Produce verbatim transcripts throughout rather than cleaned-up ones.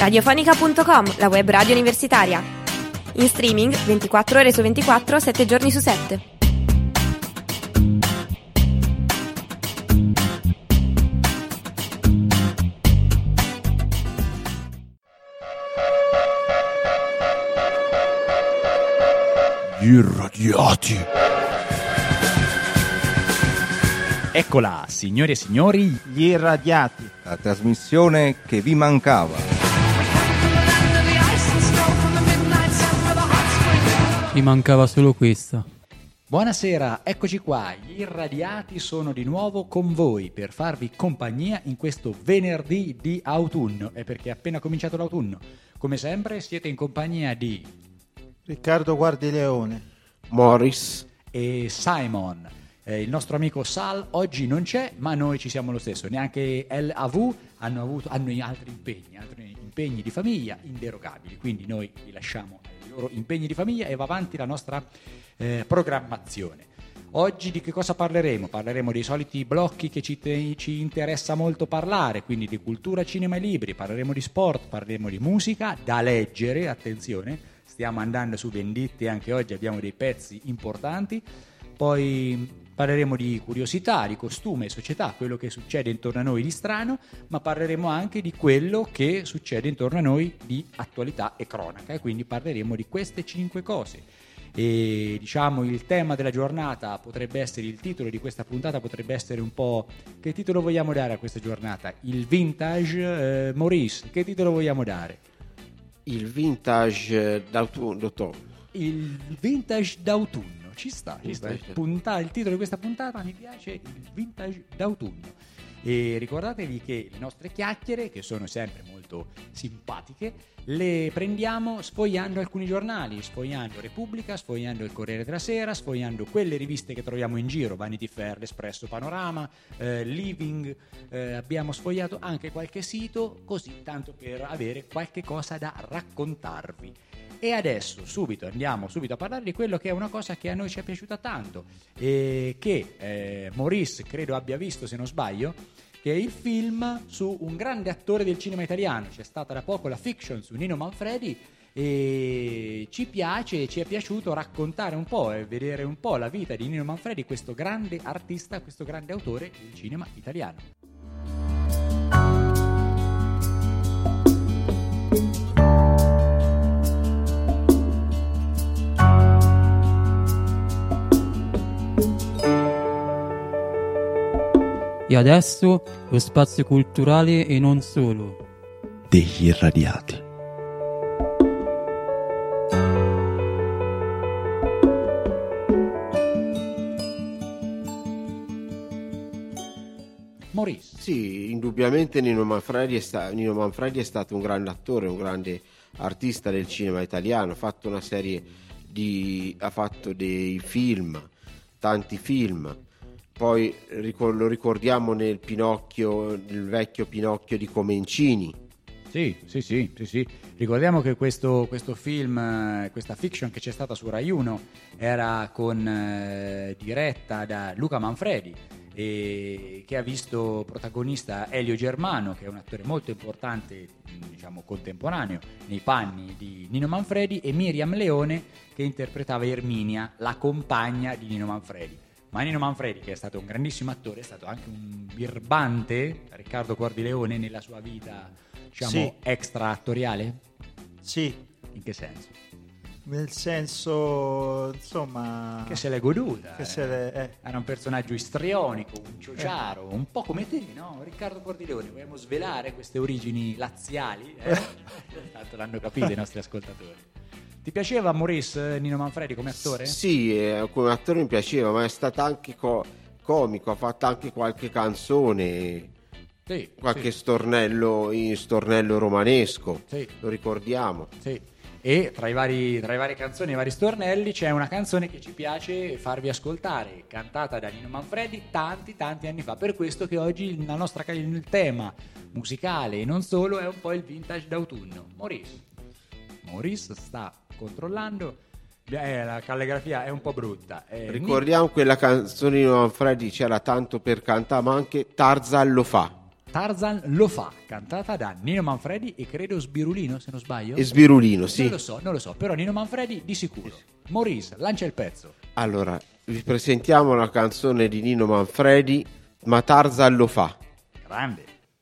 radiofonica punto com, la web radio universitaria. In streaming ventiquattro ore su ventiquattro, sette giorni su sette. Gli irradiati. Eccola, signori e signori, Gli irradiati, la trasmissione che vi mancava. Mi mancava solo questa. Buonasera, eccoci qua, gli irradiati sono di nuovo con voi per farvi compagnia in questo venerdì di autunno, e perché è appena cominciato l'autunno. Come sempre siete in compagnia di Riccardo Guardileone, Morris e Simon. Eh, il nostro amico Sal oggi non c'è, ma noi ci siamo lo stesso. Neanche L A V hanno avuto hanno altri impegni, altri impegni di famiglia inderogabili. Quindi noi li lasciamo ai loro impegni di famiglia e va avanti la nostra eh, programmazione. Oggi di che cosa parleremo? Parleremo dei soliti blocchi che ci, te, ci interessa molto parlare, quindi di cultura, cinema e libri. Parleremo di sport, parleremo di musica da leggere, attenzione, stiamo andando su vendite anche oggi, abbiamo dei pezzi importanti. Poi parleremo di curiosità, di costume e società, quello che succede intorno a noi di strano, ma parleremo anche di quello che succede intorno a noi di attualità e cronaca, e quindi parleremo di queste cinque cose. E diciamo il tema della giornata potrebbe essere, il titolo di questa puntata potrebbe essere un po', che titolo vogliamo dare a questa giornata? Il vintage, eh, Maurice, che titolo vogliamo dare? Il vintage d'autunno. Il vintage d'autunno. Ci sta, ci sta. Il, punta- il titolo di questa puntata mi piace, il vintage d'autunno. E ricordatevi che le nostre chiacchiere, che sono sempre molto simpatiche, le prendiamo sfogliando alcuni giornali, sfogliando Repubblica, sfogliando il Corriere della Sera, sfogliando quelle riviste che troviamo in giro, Vanity Fair, L'Espresso, Panorama, eh, Living, eh, abbiamo sfogliato anche qualche sito, così tanto per avere qualche cosa da raccontarvi. E adesso subito andiamo subito a parlare di quello che è una cosa che a noi ci è piaciuta tanto e che eh, Maurice credo abbia visto, se non sbaglio, che è il film su un grande attore del cinema italiano. C'è stata da poco la fiction su Nino Manfredi e ci piace, ci è piaciuto raccontare un po' e vedere un po' la vita di Nino Manfredi, questo grande artista, questo grande autore del cinema italiano. E adesso lo spazio culturale e non solo Degli irradiati. Maurice. Sì, indubbiamente Nino Manfredi, è sta- Nino Manfredi è stato un grande attore, un grande artista del cinema italiano. Ha fatto una serie di... ha fatto dei film, tanti film. Poi lo ricordiamo nel Pinocchio, nel vecchio Pinocchio di Comencini. Sì, sì, sì, sì, sì. Ricordiamo che questo, questo film, questa fiction che c'è stata su Rai uno era con, eh, diretta da Luca Manfredi, e che ha visto protagonista Elio Germano, che è un attore molto importante, diciamo contemporaneo, nei panni di Nino Manfredi, e Miriam Leone, che interpretava Erminia, la compagna di Nino Manfredi. Ma Nino Manfredi, che è stato un grandissimo attore, è stato anche un birbante, Riccardo Guardileone, nella sua vita, diciamo, sì. extra attoriale? Sì. In che senso? Nel senso, insomma... Che se l'è goduta. Che eh. se l'è, eh. Era un personaggio istrionico, un ciociaro, eh. un po' come te, no? Riccardo Guardileone, vogliamo svelare queste origini laziali? Eh? Tanto l'hanno capito i nostri ascoltatori. Ti piaceva Maurice Nino Manfredi come attore? Sì, eh, come attore mi piaceva, ma è stato anche co- comico, ha fatto anche qualche canzone, sì, qualche sì. stornello in stornello romanesco, sì. Lo ricordiamo. Sì. E tra i vari tra i vari canzoni e i vari stornelli c'è una canzone che ci piace farvi ascoltare, cantata da Nino Manfredi tanti tanti anni fa. Per questo che oggi la nostra, il tema musicale e non solo è un po' il vintage d'autunno. Maurice Maurice sta controllando, eh, la calligrafia è un po' brutta. Eh, Ricordiamo Nino... quella canzone di Manfredi, c'era tanto per cantare, ma anche Tarzan lo fa. Tarzan lo fa, cantata da Nino Manfredi e credo Sbirulino, se non sbaglio. E Sbirulino, sì. Non lo so, non lo so, però Nino Manfredi di sicuro. Maurice, lancia il pezzo. Allora, vi presentiamo la canzone di Nino Manfredi, Ma Tarzan lo fa. Grande.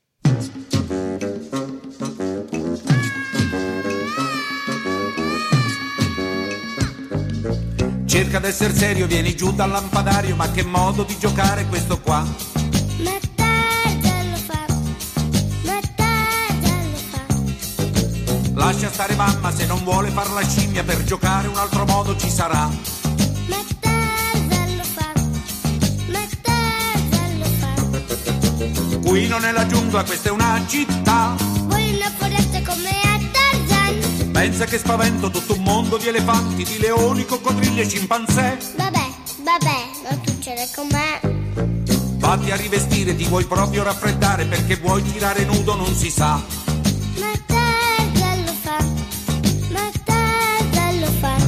Cerca d'essere serio, vieni giù dal lampadario, ma che modo di giocare questo qua? Ma Tarzan lo fa, ma Tarzan lo fa. Lascia stare mamma se non vuole far la scimmia, per giocare un altro modo ci sarà. Ma Tarzan lo fa, ma Tarzan lo fa. Qui non è la giungla, questa è una città. Vuoi una foresta come a Tarzan? Pensa che spavento tutto un mondo di elefanti, di leoni, coccodrilli e scimpanzé. Vabbè, vabbè, non succede con me. Vatti a rivestire, ti vuoi proprio raffreddare, perché vuoi tirare nudo non si sa. Ma Tarzan lo fa, ma Tarzan lo fa.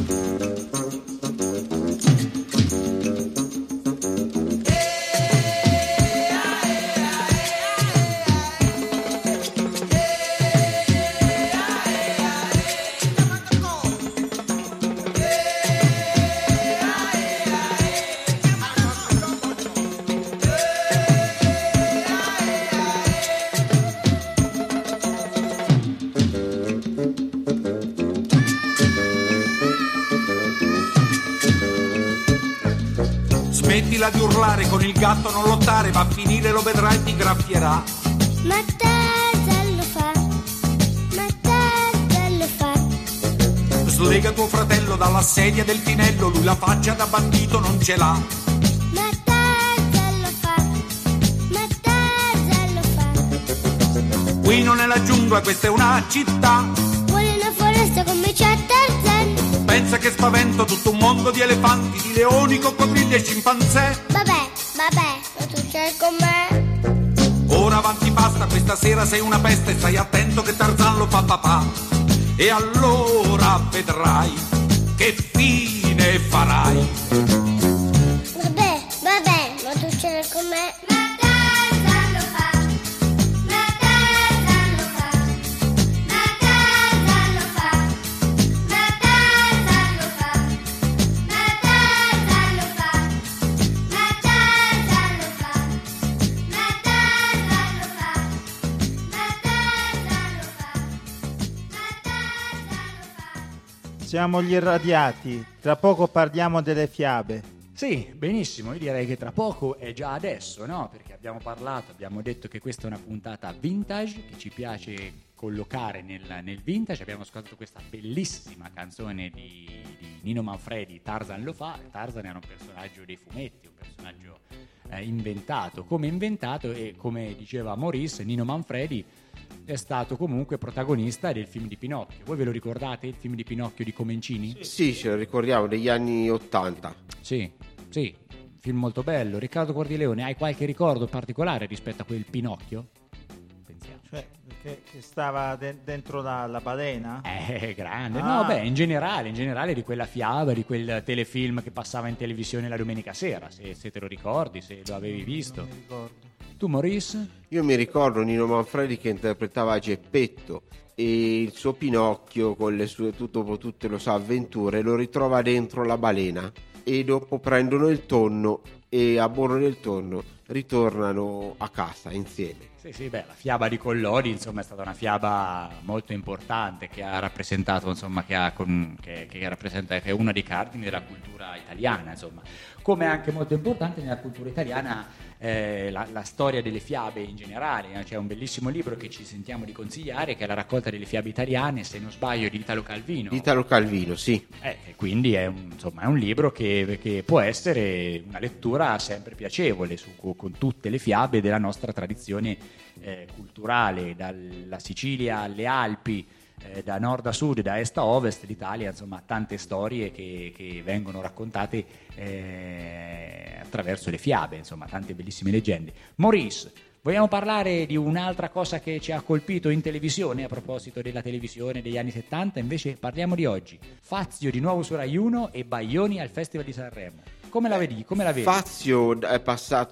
Smettila di urlare, con il gatto non lottare, va a finire, lo vedrai, ti graffierà. Ma Tarzan lo fa, ma Tarzan lo fa. Slega tuo fratello dalla sedia del tinello, lui la faccia da bandito non ce l'ha. Ma Tarzan lo fa, ma Tarzan lo fa. Qui non è la giungla, questa è una città. Vuole una foresta come c'è Tarzan? Pensa che spavento tutto un mondo di elefanti, di leoni, coccodrilli e scimpanzé. Vabbè, vabbè, non succede con me. Ora avanti basta, questa sera sei una peste, stai attento che Tarzan lo fa papà. E allora vedrai che fine farai. Vabbè, vabbè, non succede con me. Ma Tarzan lo fa, ma Tarzan lo fa, ma Tarzan lo fa, ma Tarzan lo fa, ma Tarzan lo fa, ma Tarzan lo fa, ma Tarzan lo fa, ma Tarzan lo fa, ma Tarzan lo fa. Siamo gli irradiati, tra poco parliamo delle fiabe. Sì, benissimo, io direi che tra poco è già adesso, no? Perché abbiamo parlato, abbiamo detto che questa è una puntata vintage, che ci piace collocare nel, nel vintage. Abbiamo ascoltato questa bellissima canzone di, di Nino Manfredi, Tarzan lo fa. Tarzan era un personaggio dei fumetti, un personaggio eh, inventato, come inventato, e come diceva Maurice, Nino Manfredi è stato comunque protagonista del film di Pinocchio. Voi ve lo ricordate, il film di Pinocchio di Comencini? Sì, ce lo ricordiamo, degli anni ottanta. Sì, sì, film molto bello. Riccardo Guardileone, hai qualche ricordo particolare rispetto a quel Pinocchio? Pensiamo. Cioè, che, che stava de- dentro la, la balena? Eh, grande. Ah. No, beh, in generale, in generale di quella fiaba, di quel telefilm che passava in televisione la domenica sera, se, se te lo ricordi, se lo avevi visto. Non mi ricordo. Tu, Maurice? Io mi ricordo Nino Manfredi che interpretava Geppetto e il suo Pinocchio con le sue tutto, tutte le sue avventure lo ritrova dentro la balena e dopo prendono il tonno e a bordo del tonno ritornano a casa insieme. Sì, sì, beh, la fiaba di Collodi, insomma, è stata una fiaba molto importante che ha rappresentato, insomma, che, ha con, che, che rappresenta, che è una dei cardini della cultura italiana, insomma. Come anche molto importante nella cultura italiana eh, la, la storia delle fiabe in generale. C'è un bellissimo libro che ci sentiamo di consigliare, che è la raccolta delle fiabe italiane, se non sbaglio, di Italo Calvino. Italo Calvino, sì. Eh, quindi è un, insomma, è un libro che, che può essere una lettura sempre piacevole su, con tutte le fiabe della nostra tradizione eh, culturale, dalla Sicilia alle Alpi, eh, da nord a sud, da est a ovest, l'Italia, insomma, tante storie che, che vengono raccontate eh, attraverso le fiabe, insomma, tante bellissime leggende. Maurice, vogliamo parlare di un'altra cosa che ci ha colpito in televisione, a proposito della televisione degli anni settanta? Invece parliamo di oggi. Fazio di nuovo su Rai uno e Baglioni al Festival di Sanremo. Come la vedi? Come la vedi? Fazio è passato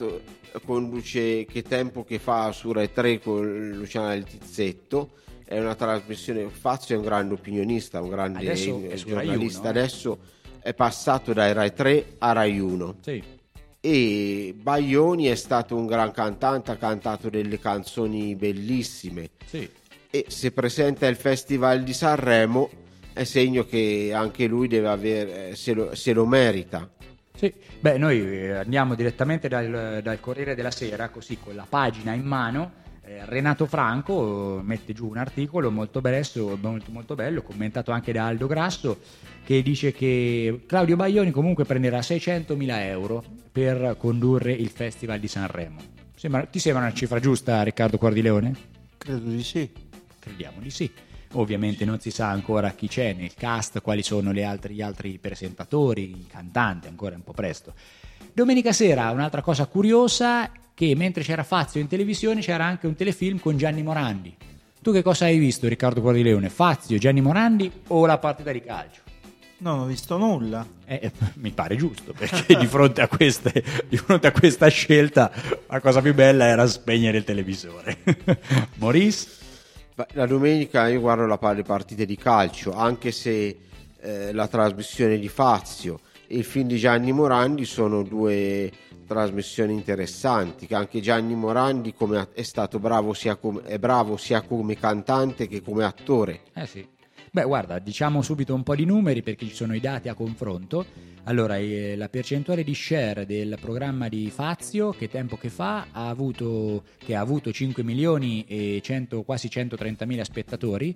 conduce Che tempo che fa su Rai tre con Luciana Del Tizzetto. È una trasmissione. Fazio è un grande opinionista, un grande Adesso è su Rai giornalista. uno, eh. Adesso è passato dai Rai tre a Rai uno. Sì. E Baglioni è stato un gran cantante, ha cantato delle canzoni bellissime. Sì. E se presenta il Festival di Sanremo è segno che anche lui deve avere, se lo, se lo merita. Sì, beh, noi eh, andiamo direttamente dal, dal Corriere della Sera, così con la pagina in mano. eh, Renato Franco mette giù un articolo molto bello, molto, molto bello, commentato anche da Aldo Grasso, che dice che Claudio Baglioni comunque prenderà seicentomila euro per condurre il Festival di Sanremo. Sembra, ti sembra una cifra giusta, Riccardo Cordileone? Credo di sì. Crediamo di sì. Ovviamente non si sa ancora chi c'è nel cast, quali sono le altri, gli altri presentatori, i cantanti, ancora è un po' presto. Domenica sera un'altra cosa curiosa, che mentre c'era Fazio in televisione c'era anche un telefilm con Gianni Morandi. Tu che cosa hai visto, Riccardo Cordileone? Fazio, Gianni Morandi o la partita di calcio? Non ho visto nulla. Eh, mi pare giusto, perché di fronte a queste, di fronte a questa scelta la cosa più bella era spegnere il televisore. Maurice? La domenica io guardo la, le partite di calcio, anche se eh, la trasmissione di Fazio e il film di Gianni Morandi sono due trasmissioni interessanti, che anche Gianni Morandi come è stato bravo sia come, è bravo sia come cantante che come attore. Eh sì. Beh, guarda, diciamo subito un po' di numeri perché ci sono i dati a confronto. Allora, eh, la percentuale di share del programma di Fazio, Che tempo che fa, ha avuto, che ha avuto cinque milioni e cento, quasi centotrentamila spettatori,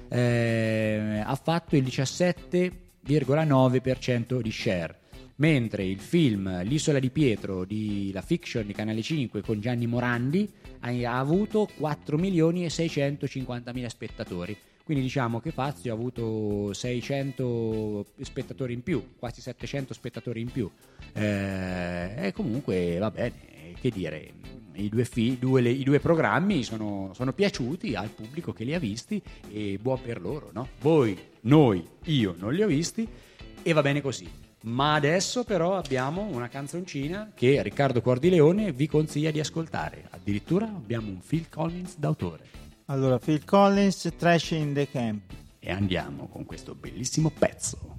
eh, ha fatto il diciassette virgola nove per cento di share. Mentre il film L'isola di Pietro, di la fiction di Canale cinque con Gianni Morandi, ha, ha avuto quattro milioni e seicentocinquantamila spettatori. Quindi diciamo che Fazio ha avuto seicento spettatori in più, quasi settecento spettatori in più. Eh, e comunque va bene, che dire, i due, fi, due, le, i due programmi sono, sono piaciuti al pubblico che li ha visti e buon per loro, no? Voi, noi, io non li ho visti e va bene così. Ma adesso però abbiamo una canzoncina che Riccardo Cordileone vi consiglia di ascoltare. Addirittura abbiamo un Phil Collins d'autore. Allora, Phil Collins, Trash in the Camp. E andiamo con questo bellissimo pezzo.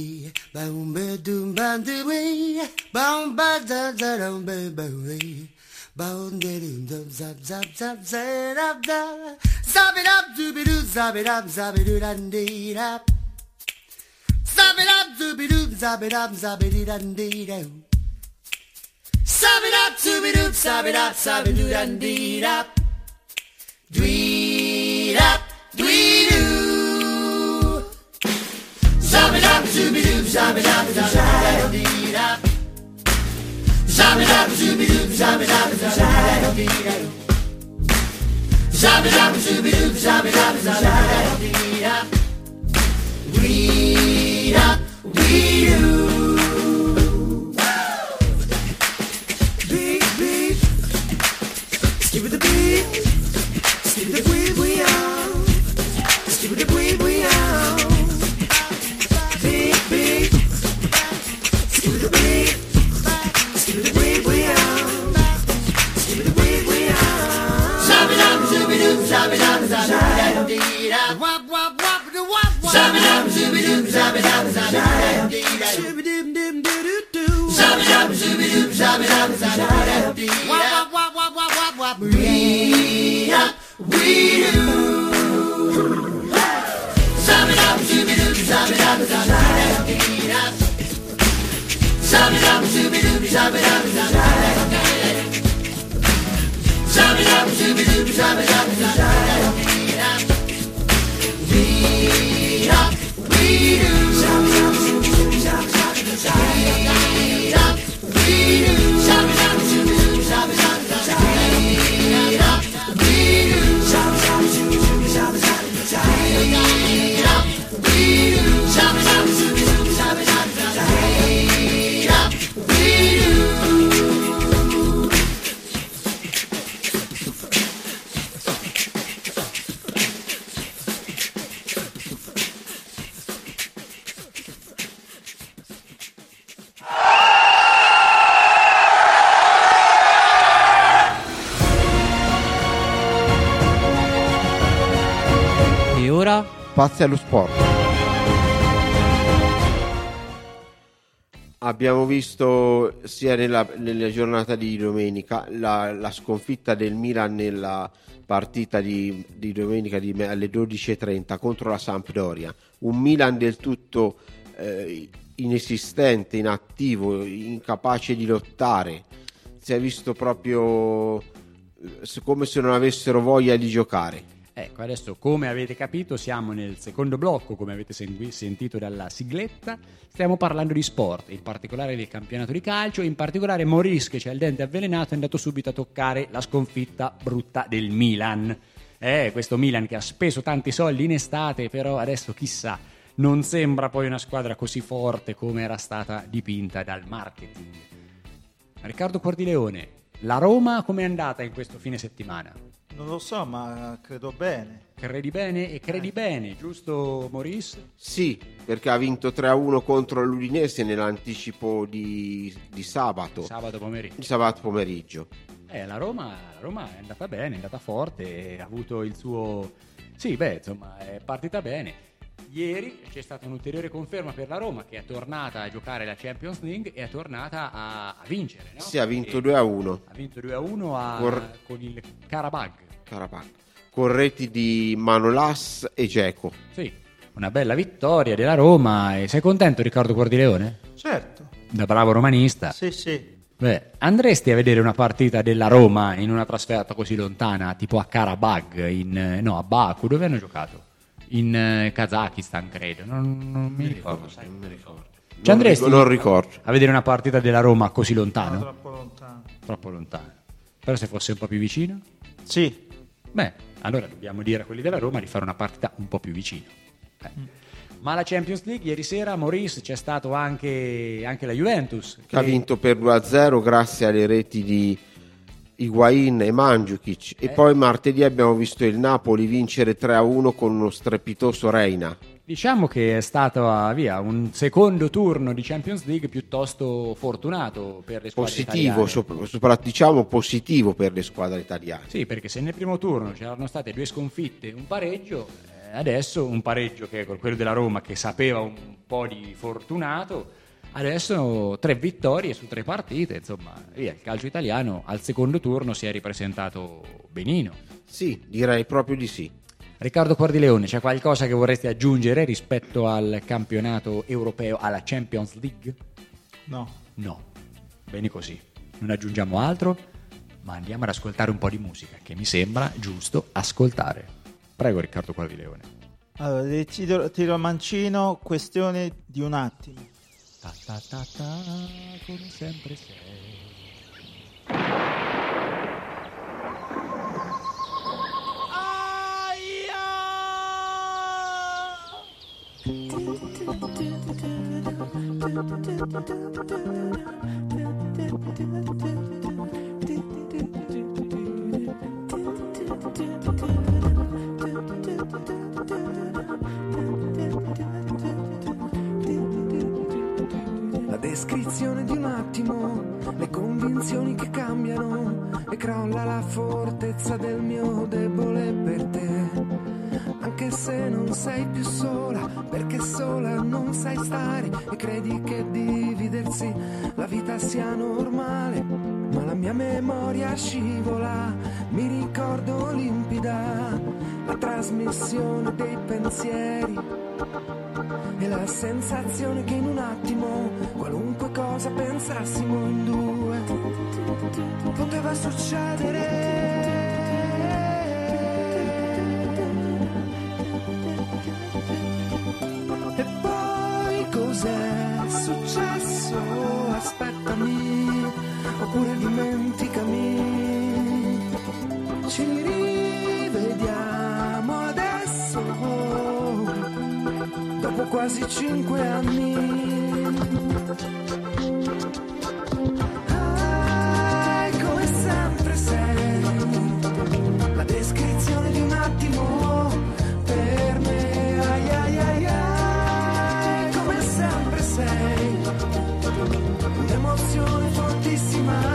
Dweed up, dweed doo. Zab it up, zooby doo, zab it up, zab it up. Zab it up, zooby doo, zab it up, zab it up. Zab it up, zooby doo, zab it up, zab it up. Dweed up, dweed doo. Beat, beat. Skip with the beat. Skip the beat, we out. Skip the beat, we out. Beat, beat. Skip the beat. Skip the beat, we out. Skip the beat, we out. Zab it up, zooby doo, zab it up, zab it up. Wop, wop, wop, do wop, wop. Zab it up, zooby doo, zab it up, zab it up. Shooby dim dim doo doo doo. Zab it up, zooby doo, zab it up, zab it up. Wop, wop, wop, wop, wop, wop. Read up. We do. Zab it up, zooby doo, zab it up, zab it up. Zab it up, zooby doo, zab it up, zab it up. Zab it up, zooby doo, zab it up, zab it up. We up, we do. Zab it up, zooby doo, zab it up, zab it up. We do. Zab it up, zooby doo, zab it up, zab it up. We do. Zab it up, zooby doo, zab it up, zab it up. We do. Zab it up, zooby doo, zab it up, zab it up. We do. ora? Spazi allo sport. Abbiamo visto sia nella, nella giornata di domenica la, la sconfitta del Milan nella partita di, di domenica di, alle dodici e trenta contro la Sampdoria. Un Milan del tutto eh, inesistente, inattivo, incapace di lottare. Si è visto proprio eh, come se non avessero voglia di giocare. Ecco, adesso come avete capito siamo nel secondo blocco, come avete segui- sentito dalla sigletta, stiamo parlando di sport, in particolare del campionato di calcio, in particolare Maurice, che c'ha il dente avvelenato, è andato subito a toccare la sconfitta brutta del Milan. Eh, questo Milan che ha speso tanti soldi in estate, però adesso chissà, non sembra poi una squadra così forte come era stata dipinta dal marketing. Riccardo Cordileone, la Roma com'è andata in questo fine settimana? Non lo so, ma credo bene. Credi bene e credi eh. bene, giusto Maurice? Sì, perché ha vinto tre a uno contro l'Udinese nell'anticipo di, di sabato. Sabato pomeriggio. Di sabato pomeriggio. Eh, la Roma, la Roma è andata bene, è andata forte, ha avuto il suo... Sì, beh, insomma, è partita bene. Ieri c'è stata un'ulteriore conferma per la Roma, che è tornata a giocare la Champions League e è tornata a, a vincere, no? Sì, ha vinto due a uno. Ha vinto due a uno a, Cor- con il Karabag. Karabag. Con reti di Manolas e Dzeko. Sì, una bella vittoria della Roma. E sei contento, Riccardo Cordileone? Certo. Da bravo romanista. Sì, sì. Beh, andresti a vedere una partita della Roma in una trasferta così lontana, tipo a Karabag, in, no, a Baku, dove hanno giocato? In uh, Kazakistan, credo, non, non mi ricordo. Sai. Non mi ricordo. Ci andresti non ricordo. a vedere una partita della Roma così lontano? No, troppo lontano. Troppo lontano. Però se fosse un po' più vicino? Sì. Beh, allora dobbiamo dire a quelli della Roma di fare una partita un po' più vicino. Eh. Mm. Ma la Champions League ieri sera, Maurice, c'è stato anche, anche la Juventus. Che ha vinto per due a zero grazie alle reti di Higuain e Mandzukic. Eh. E poi martedì abbiamo visto il Napoli vincere tre a uno con uno strepitoso Reina. Diciamo che è stato via un secondo turno di Champions League piuttosto fortunato per le squadre positivo, italiane. sopra, sopra, diciamo positivo per le squadre italiane. Sì, perché se nel primo turno c'erano state due sconfitte, un pareggio, eh, adesso un pareggio che è quello della Roma che sapeva un po' di fortunato, adesso tre vittorie su tre partite, insomma, via, il calcio italiano al secondo turno si è ripresentato benino. Sì, direi proprio di sì. Riccardo Cordileone, c'è qualcosa che vorresti aggiungere rispetto al campionato europeo, alla Champions League? No. No, bene così, non aggiungiamo altro, ma andiamo ad ascoltare un po' di musica, che mi sembra giusto ascoltare. Prego Riccardo Cordileone. Allora, decido, tiro mancino, questione di un attimo. Ta ta ta ta, come sempre sei. La descrizione di un attimo, le convinzioni che cambiano e crolla la fortezza del mio debole per te. Anche se non sei più sola, perché sola non sai stare e credi che dividersi la vita sia normale. Ma la mia memoria scivola, mi ricordo limpida la trasmissione dei pensieri e la sensazione che in un attimo qualunque cosa pensassimo in due poteva succedere. E poi cos'è successo? Aspettami, oppure dimenticami. Ci rivediamo adesso, dopo quasi cinque anni. Ah, come sempre sei la descrizione di un attimo per me. Ai ai ai ai, come sempre sei un'emozione fortissima.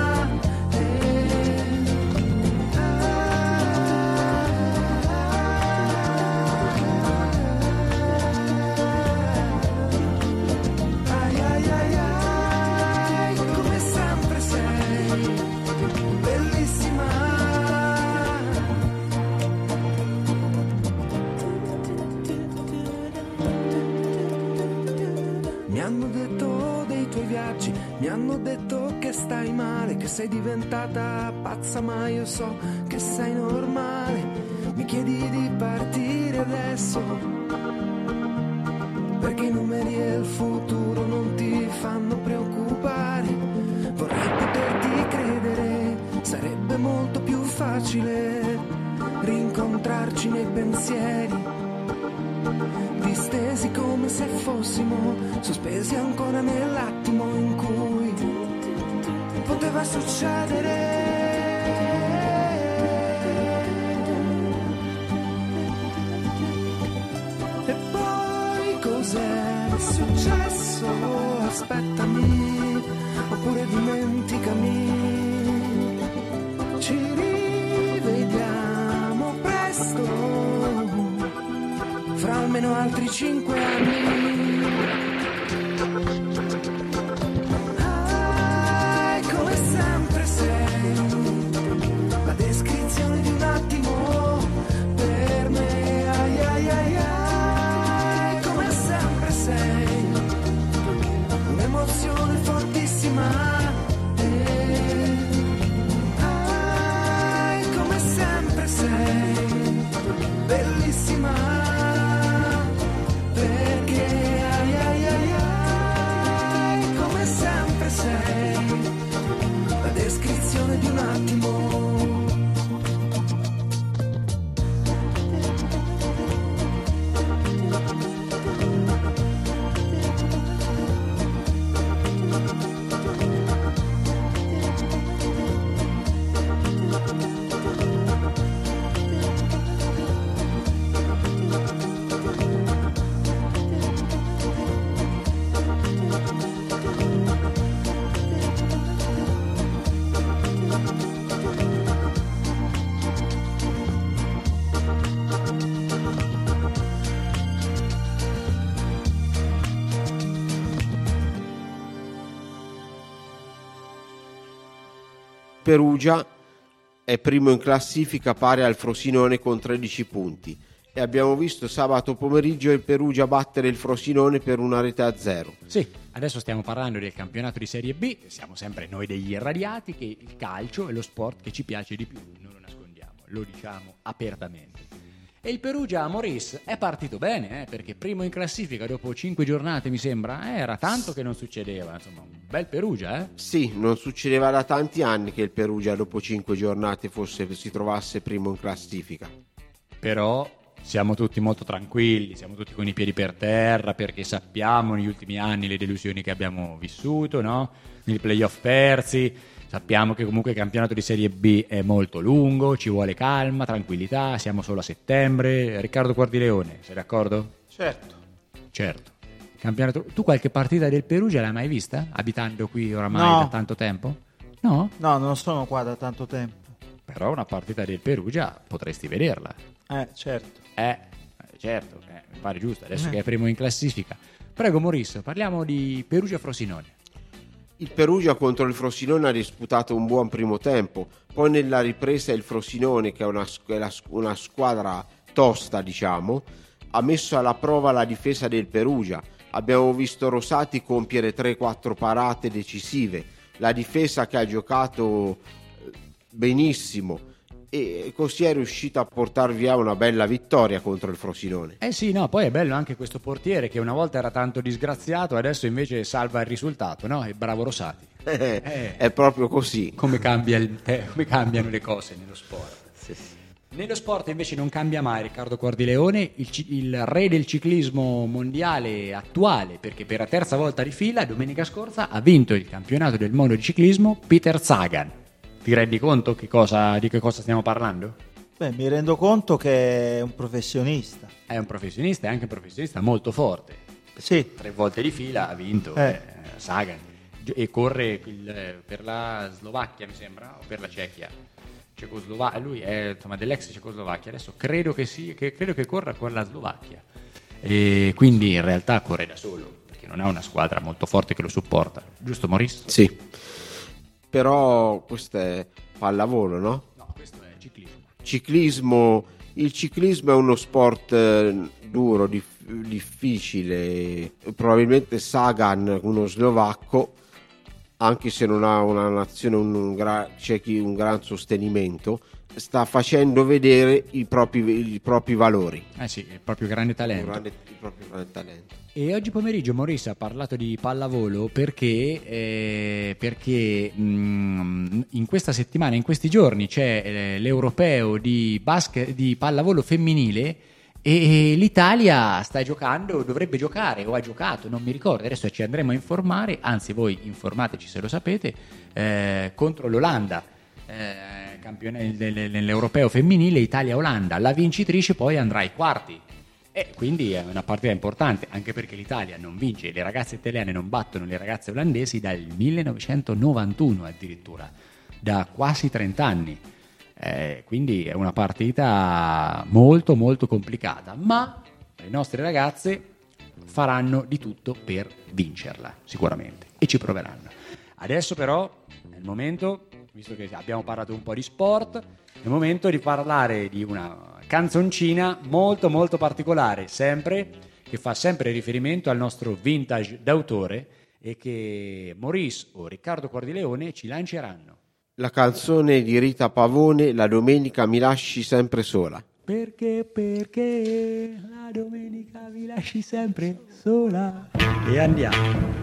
hanno detto dei tuoi viaggi, mi hanno detto che stai male, che sei diventata pazza, ma io so che sei normale. Mi chiedi di partire adesso, perché i numeri e il futuro non ti fanno preoccupare. Vorrei poterti credere, sarebbe molto più facile rincontrarci nei pensieri, distesi come se fossimo sospesi ancora nell'attimo in cui poteva succedere. E poi cos'è successo? Aspettami, oppure dimenticami. Ci rivediamo presto, fra almeno altri cinque anni. Ah, come sempre sei la descrizione di un attimo per me. Ai ai ai ai, come sempre sei un'emozione fortissima. Ah, come sempre sei bellissima. Perché ai ai ai ai, come sempre sei la descrizione di un attimo. Perugia è primo in classifica, pari al Frosinone con tredici punti, e abbiamo visto sabato pomeriggio il Perugia battere il Frosinone per una rete a zero. Sì, adesso stiamo parlando del campionato di Serie B, siamo sempre noi degli irradiati, che il calcio è lo sport che ci piace di più, non lo nascondiamo, lo diciamo apertamente. E il Perugia, Maurice, è partito bene, eh, perché primo in classifica dopo cinque giornate, mi sembra, eh, era tanto che non succedeva, insomma, un bel Perugia, eh? Sì, non succedeva da tanti anni che il Perugia dopo cinque giornate fosse, si trovasse primo in classifica. Però siamo tutti molto tranquilli, siamo tutti con i piedi per terra, perché sappiamo negli ultimi anni le delusioni che abbiamo vissuto, no? Nei playoff persi. Sappiamo che comunque il campionato di Serie B è molto lungo, ci vuole calma, tranquillità, siamo solo a settembre. Riccardo Guardileone, sei d'accordo? Certo. Certo. Campionato... Tu qualche partita del Perugia l'hai mai vista? Abitando qui oramai No. da tanto tempo? No? No, non sono qua da tanto tempo. Però una partita del Perugia potresti vederla. Eh, certo. Eh, certo, eh, mi pare giusto, adesso Eh. che è primo in classifica. Prego Mauricio, parliamo di Perugia-Frosinone. Il Perugia contro il Frosinone ha disputato un buon primo tempo, poi nella ripresa il Frosinone, che è una, è la- una squadra tosta, diciamo, ha messo alla prova la difesa del Perugia. Abbiamo visto Rosati compiere tre quattro parate decisive, la difesa che ha giocato eh, benissimo, e così è riuscito a portar via una bella vittoria contro il Frosinone. Eh sì, no, poi è bello anche questo portiere che una volta era tanto disgraziato, adesso invece salva il risultato, no? È bravo Rosati. Eh, è proprio così. Come, cambia il, eh, come cambiano le cose nello sport. Nello sport invece non cambia mai, Riccardo Guardileone, il, ci- il re del ciclismo mondiale attuale, perché per la terza volta di fila domenica scorsa ha vinto il campionato del mondo di ciclismo Peter Sagan. Ti rendi conto che cosa, di che cosa stiamo parlando? Beh, mi rendo conto che è un professionista. È un professionista, è anche un professionista molto forte. Sì. Tre volte di fila ha vinto Eh. eh, Sagan Gio- e corre il- eh, per la Slovacchia, mi sembra, o per la Cechia. Cecoslovacchia, lui è insomma dell'ex Cecoslovacchia, adesso credo che sì, che credo che corra con la Slovacchia. E quindi in realtà corre da solo, perché non ha una squadra molto forte che lo supporta. Giusto Maurice? Sì. Però questo è pallavolo, no? No, questo è ciclismo. Ciclismo, il ciclismo è uno sport eh, duro, dif- difficile. Probabilmente Sagan, uno slovacco, anche se non ha una nazione, un, un, gra, c'è chi, un gran sostenimento, sta facendo vedere i propri, i propri valori. Eh sì, il proprio grande talento. Un grande, il proprio grande talento. E oggi pomeriggio Maurice ha parlato di pallavolo perché, eh, perché mh, in questa settimana, in questi giorni c'è eh, l'europeo di, basket, di pallavolo femminile e l'Italia sta giocando, dovrebbe giocare o ha giocato, non mi ricordo, adesso ci andremo a informare, anzi voi informateci se lo sapete, eh, contro l'Olanda, eh, campione nell'europeo femminile Italia-Olanda. La vincitrice poi andrà ai quarti. E quindi è una partita importante, anche perché l'Italia non vince, le ragazze italiane non battono le ragazze olandesi dal millenovecentonovantuno addirittura, da quasi trenta anni. Eh, quindi è una partita molto molto complicata, ma le nostre ragazze faranno di tutto per vincerla, sicuramente, e ci proveranno. Adesso però è il momento, visto che abbiamo parlato un po' di sport, è il momento di parlare di una canzoncina molto molto particolare, sempre che fa sempre riferimento al nostro vintage d'autore e che Maurice o Riccardo Cordileone ci lanceranno. La canzone di Rita Pavone, La domenica mi lasci sempre sola. Perché, perché la domenica mi lasci sempre sola. E andiamo.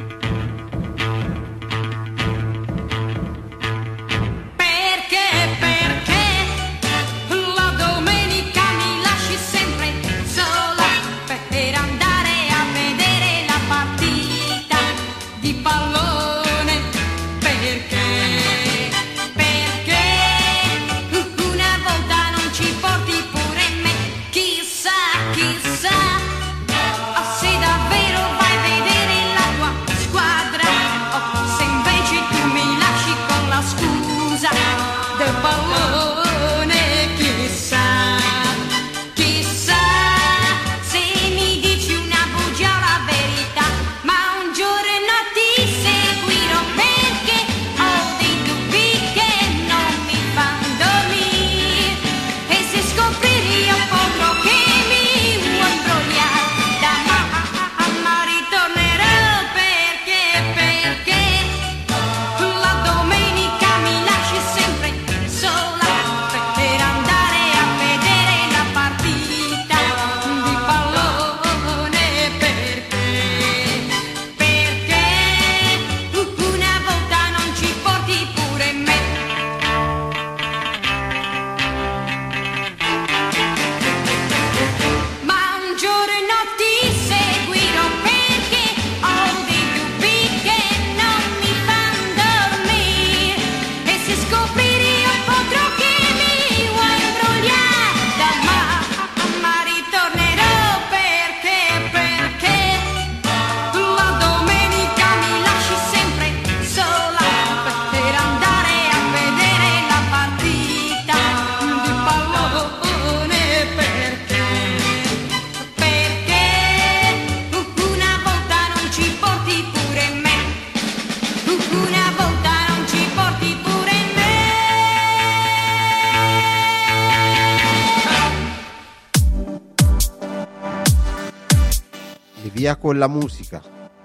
Via con la musica.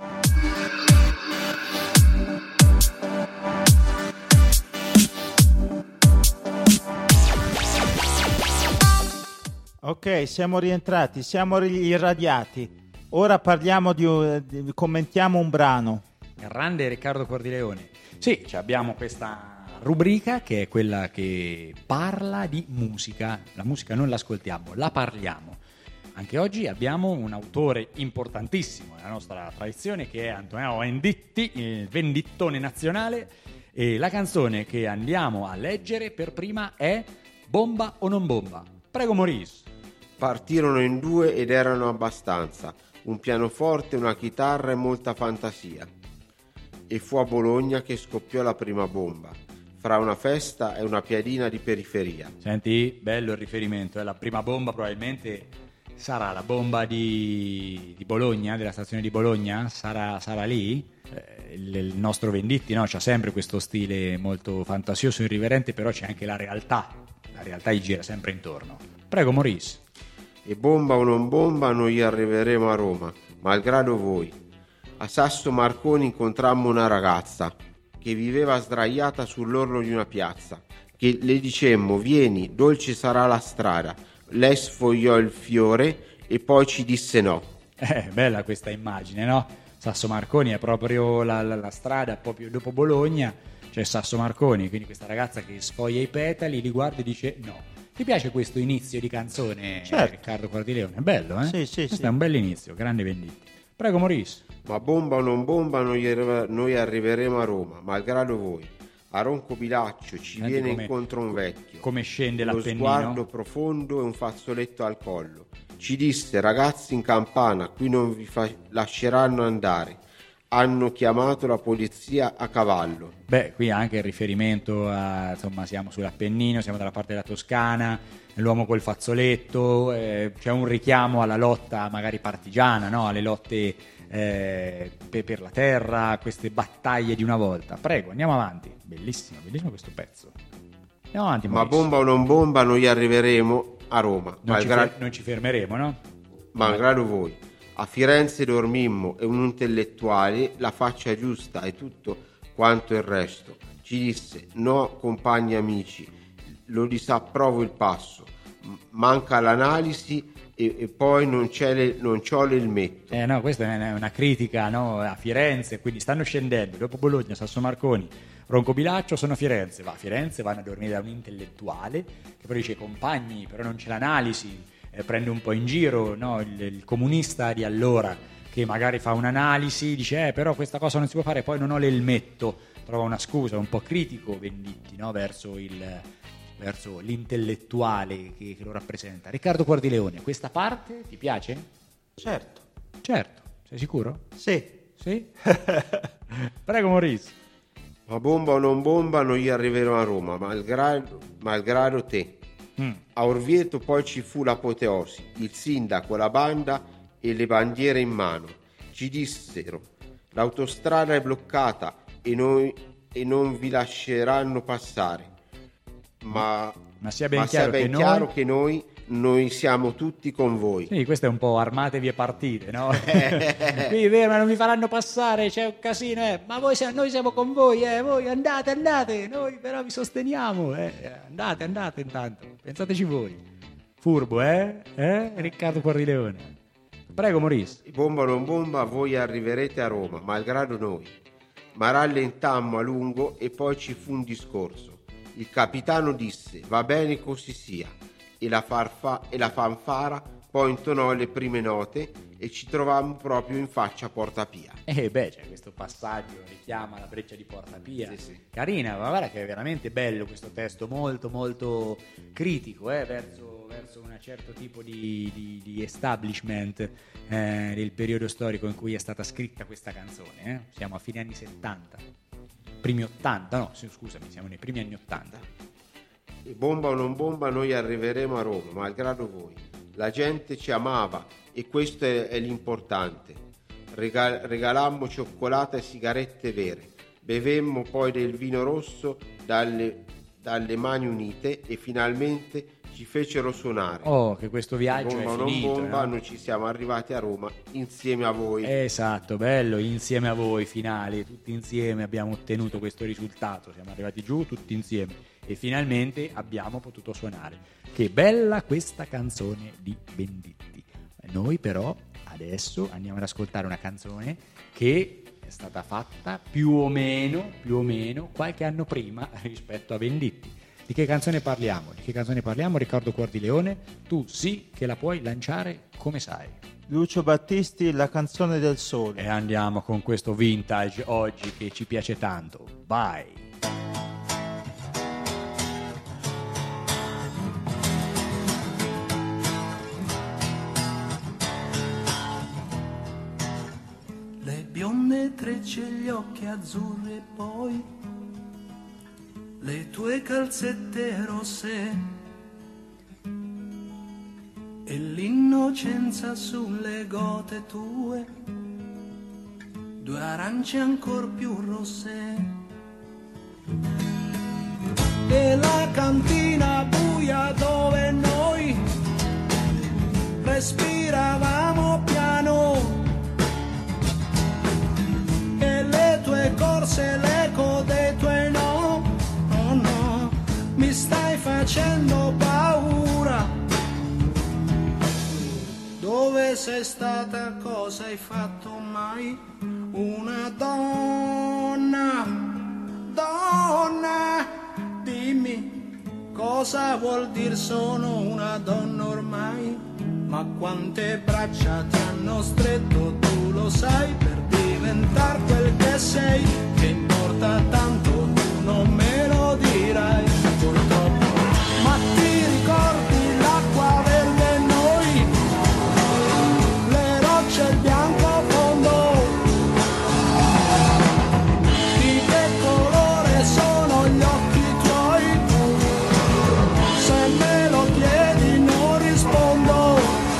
Ok, siamo rientrati, siamo irradiati. Ora parliamo di, di commentiamo un brano. Grande Riccardo Cordileone. Sì, abbiamo questa rubrica che è quella che parla di musica. La musica non l'ascoltiamo, la parliamo. Anche oggi abbiamo un autore importantissimo nella nostra tradizione che è Antonello Venditti, il vendittone nazionale, e la canzone che andiamo a leggere per prima è Bomba o non bomba. Prego Maurice. Partirono in due ed erano abbastanza, un pianoforte, una chitarra e molta fantasia. E fu a Bologna che scoppiò la prima bomba, fra una festa e una piadina di periferia. Senti, bello il riferimento, eh? La prima bomba probabilmente sarà la bomba di, di Bologna, della stazione di Bologna, sarà, sarà lì. Eh, il, il nostro Venditti, no, c'ha sempre questo stile molto fantasioso e irriverente, però c'è anche la realtà, la realtà gli gira sempre intorno. Prego Maurice. E bomba o non bomba, noi arriveremo a Roma, malgrado voi. A Sasso Marconi incontrammo una ragazza che viveva sdraiata sull'orlo di una piazza, che le dicemmo: vieni, dolce sarà la strada. Lei sfogliò il fiore e poi ci disse no. Eh, bella questa immagine, no? Sasso Marconi è proprio la, la, la strada, proprio dopo Bologna c'è Sasso Marconi, quindi questa ragazza che sfoglia i petali, li guarda e dice no. Ti piace questo inizio di canzone, Certo. Riccardo Quardileone? È bello, eh? Sì, sì, questo sì. è un bel inizio, grande Venditti. Prego Maurice. Ma bomba o non bomba, noi, arri- noi arriveremo a Roma, malgrado voi. A Ronco Bilaccio ci Senti viene come- incontro un vecchio. Come scende Lo l'Appennino. sguardo profondo e un fazzoletto al collo. Ci disse: ragazzi in campana, qui non vi fa- lasceranno andare. Hanno chiamato la polizia a cavallo. Beh, qui anche il riferimento a, insomma, siamo sull'Appennino, siamo dalla parte della Toscana, l'uomo col fazzoletto, eh, c'è un richiamo alla lotta magari partigiana, no? Alle lotte eh, pe- per la terra, queste battaglie di una volta. Prego, andiamo avanti. Bellissimo, bellissimo questo pezzo. Andiamo avanti, Ma Maurizio. bomba o non bomba, noi arriveremo a Roma, Non, ci malgra- fer- non ci fermeremo, no? malgrado voi. A Firenze dormimmo e un intellettuale, la faccia giusta e tutto quanto il resto, ci disse: no compagni amici, lo disapprovo il passo, M- manca l'analisi e, e poi non c'è le, non c'ho l'elmetto. Eh no, questa è una critica, no, a Firenze, quindi stanno scendendo, dopo Bologna, Sasso Marconi, Ronco Bilaccio, sono a Firenze, va a Firenze, vanno a dormire da un intellettuale che poi dice: compagni, però non c'è l'analisi, eh, prende un po' in giro, no, il, il comunista di allora che magari fa un'analisi, dice eh però questa cosa non si può fare, poi non ho l'elmetto, trova una scusa, un po' critico Venditti, no, verso il... verso l'intellettuale che, che lo rappresenta. Riccardo Quardileone, questa parte ti piace? Certo. Certo, sei sicuro? Sì. Sì? Prego Maurice. Ma bomba o non bomba, noi arriveremo a Roma, malgrado, malgrado te. Mm. A Orvieto poi ci fu l'apoteosi, il sindaco, la banda e le bandiere in mano. Ci dissero: l'autostrada è bloccata e, noi, e non vi lasceranno passare. Ma, Ma sia ben ma chiaro, sia ben che, chiaro noi... che noi, noi siamo tutti con voi. Sì, questo è un po' armatevi e partite, no? Qui vero, ma non vi faranno passare, c'è un casino, eh. Ma voi, se- noi siamo con voi, eh. Voi andate, andate, noi però vi sosteniamo, eh. Andate, andate intanto, pensateci voi. Furbo, eh? Eh? Riccardo Quardileone. Prego Maurice. Bomba o non bomba, voi arriverete a Roma, malgrado noi. Ma rallentammo a lungo e poi ci fu un discorso. Il capitano disse: va bene così sia, e la, farfa- e la fanfara poi intonò le prime note e ci trovammo proprio in faccia a Porta Pia. Eh beh, c'è questo passaggio, richiama la breccia di Porta Pia. Sì, sì. Carina, ma guarda che è veramente bello questo testo, molto molto critico, eh, verso, verso un certo tipo di, di, di establishment eh, del periodo storico in cui è stata scritta questa canzone. Eh. Siamo a fine anni settanta, primi ottanta, no, sì, scusami, siamo nei primi anni ottanta. E bomba o non bomba, noi arriveremo a Roma, malgrado voi. La gente ci amava e questo è, è l'importante. Regal- regalammo cioccolata e sigarette vere. Bevemmo poi del vino rosso dalle, dalle mani unite e finalmente ci fecero suonare. Oh, che questo viaggio Bomba o è non finito, bomba, no? noi ci siamo arrivati a Roma insieme a voi. Esatto, bello, insieme a voi, finali, tutti insieme abbiamo ottenuto questo risultato, siamo arrivati giù tutti insieme e finalmente abbiamo potuto suonare. Che bella questa canzone di Venditti. Noi però adesso andiamo ad ascoltare una canzone che è stata fatta più o meno, più o meno qualche anno prima rispetto a Venditti. Di che canzone parliamo? Di che canzone parliamo, Riccardo Quardileone? Tu sì che la puoi lanciare come sai. Lucio Battisti, La canzone del sole. E andiamo con questo vintage oggi che ci piace tanto. Vai! Le bionde trecce, gli occhi azzurri e poi le tue calzette rosse e l'innocenza sulle gote tue, due arance ancor più rosse e la cantina buia dove noi sei stata, cosa hai fatto mai? Una donna, donna, dimmi cosa vuol dire sono una donna ormai? Ma quante braccia ti hanno stretto, tu lo sai, per diventare quel che sei, che importa tanto, tu non me lo dirai, purtroppo. Ma ti ricordi l'acqua verde e noi, le rocce e il bianco fondo, di che colore sono gli occhi tuoi, se me lo chiedi non rispondo.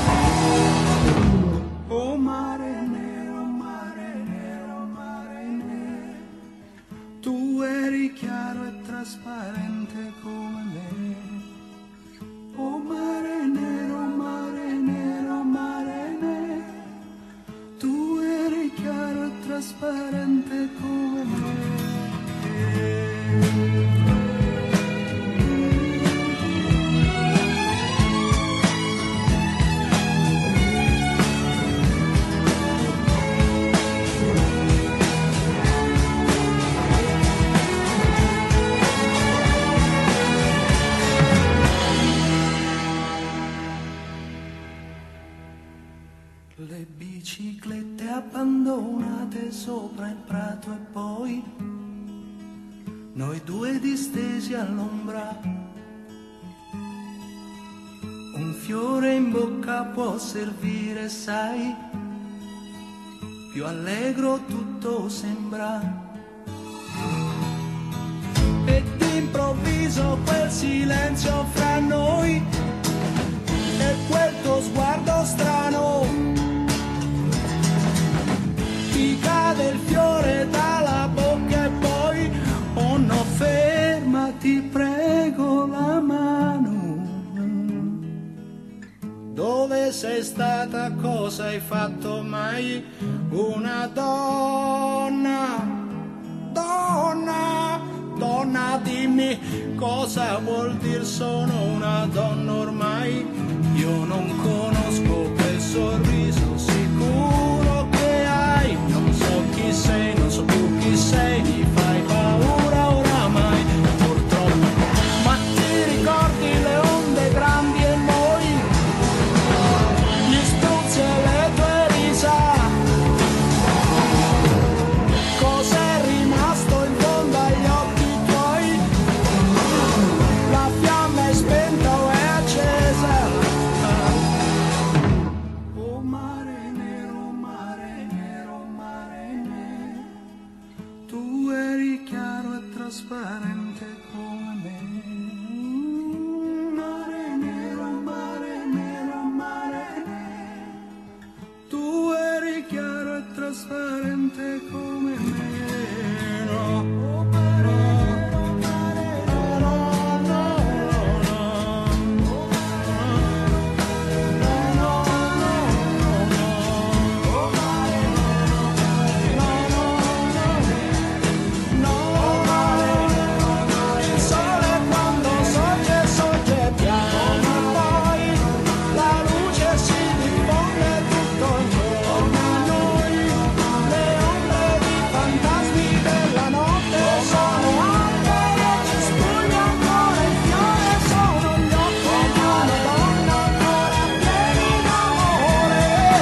Oh mare nero, mare nero, mare nero, tu eri chiaro e trasparente come me. Oh mare nero, mare nero, mare nero, tu eri chiaro e trasparente come me. Le biciclette abbandonate sopra il prato e poi noi due distesi all'ombra. Un fiore in bocca può servire, sai, più allegro tutto sembra. E d'improvviso quel silenzio fra noi e quel tuo sguardo strano, ti cade il fiore dalla bocca e poi, oh no, fermati, prego la mano. Dove sei stata, cosa hai fatto mai? Una donna, donna, donna, dimmi cosa vuol dire sono una donna ormai? Io non conosco quel sorriso sicuro che hai, non so chi sei, non so tu chi sei, mi fai paura oramai, purtroppo. Ma ti ricordi le onde grandi e noi, gli spruzzi e le tue risa? Cos'è rimasto in fondo agli occhi tuoi? La fiamma è spenta o è accesa? Oh mare nero, mare nero, mare nero, tu eri chiaro e trasparente come me. Mare nero, mare nero, mare nero, tu eri chiaro e trasparente come me. No. Oh, mare nero, mare nero, no, no, no, no. Oh, mare nero, no, no, no. Oh, mare nero, no, no, no. Oh, mare nero, il sole quando sorge, sorge piano, poi la luce si diffonde tutto intorno a noi. Le ombre di fantasmi della notte sono alberi e ci spugna ancora il fiore, sono gli occhi di una donna ancora pieni d'amore.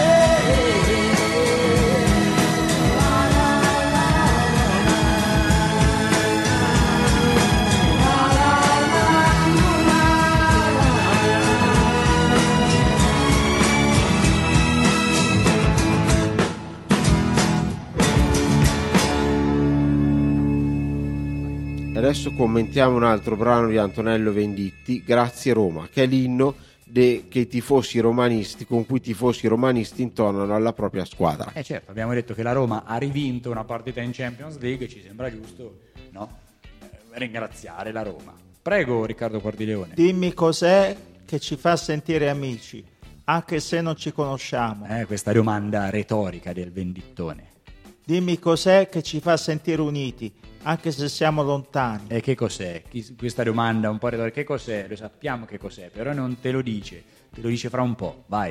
E adesso commentiamo un altro brano di Antonello Venditti, Grazie Roma, che è l'inno de- che i tifosi romanisti, con cui i tifosi romanisti intonano alla propria squadra. Eh certo, abbiamo detto che la Roma ha rivinto una partita in Champions League, ci sembra giusto, no? Eh, ringraziare la Roma. Prego Riccardo Guardileone. Dimmi cos'è che ci fa sentire amici, anche se non ci conosciamo. Eh, questa domanda retorica del Vendittone. Dimmi cos'è che ci fa sentire uniti, anche se siamo lontani. E che cos'è? Chi- questa domanda un po' retorica, che cos'è? Lo sappiamo che cos'è, però non te lo dice, te lo dice fra un po', vai.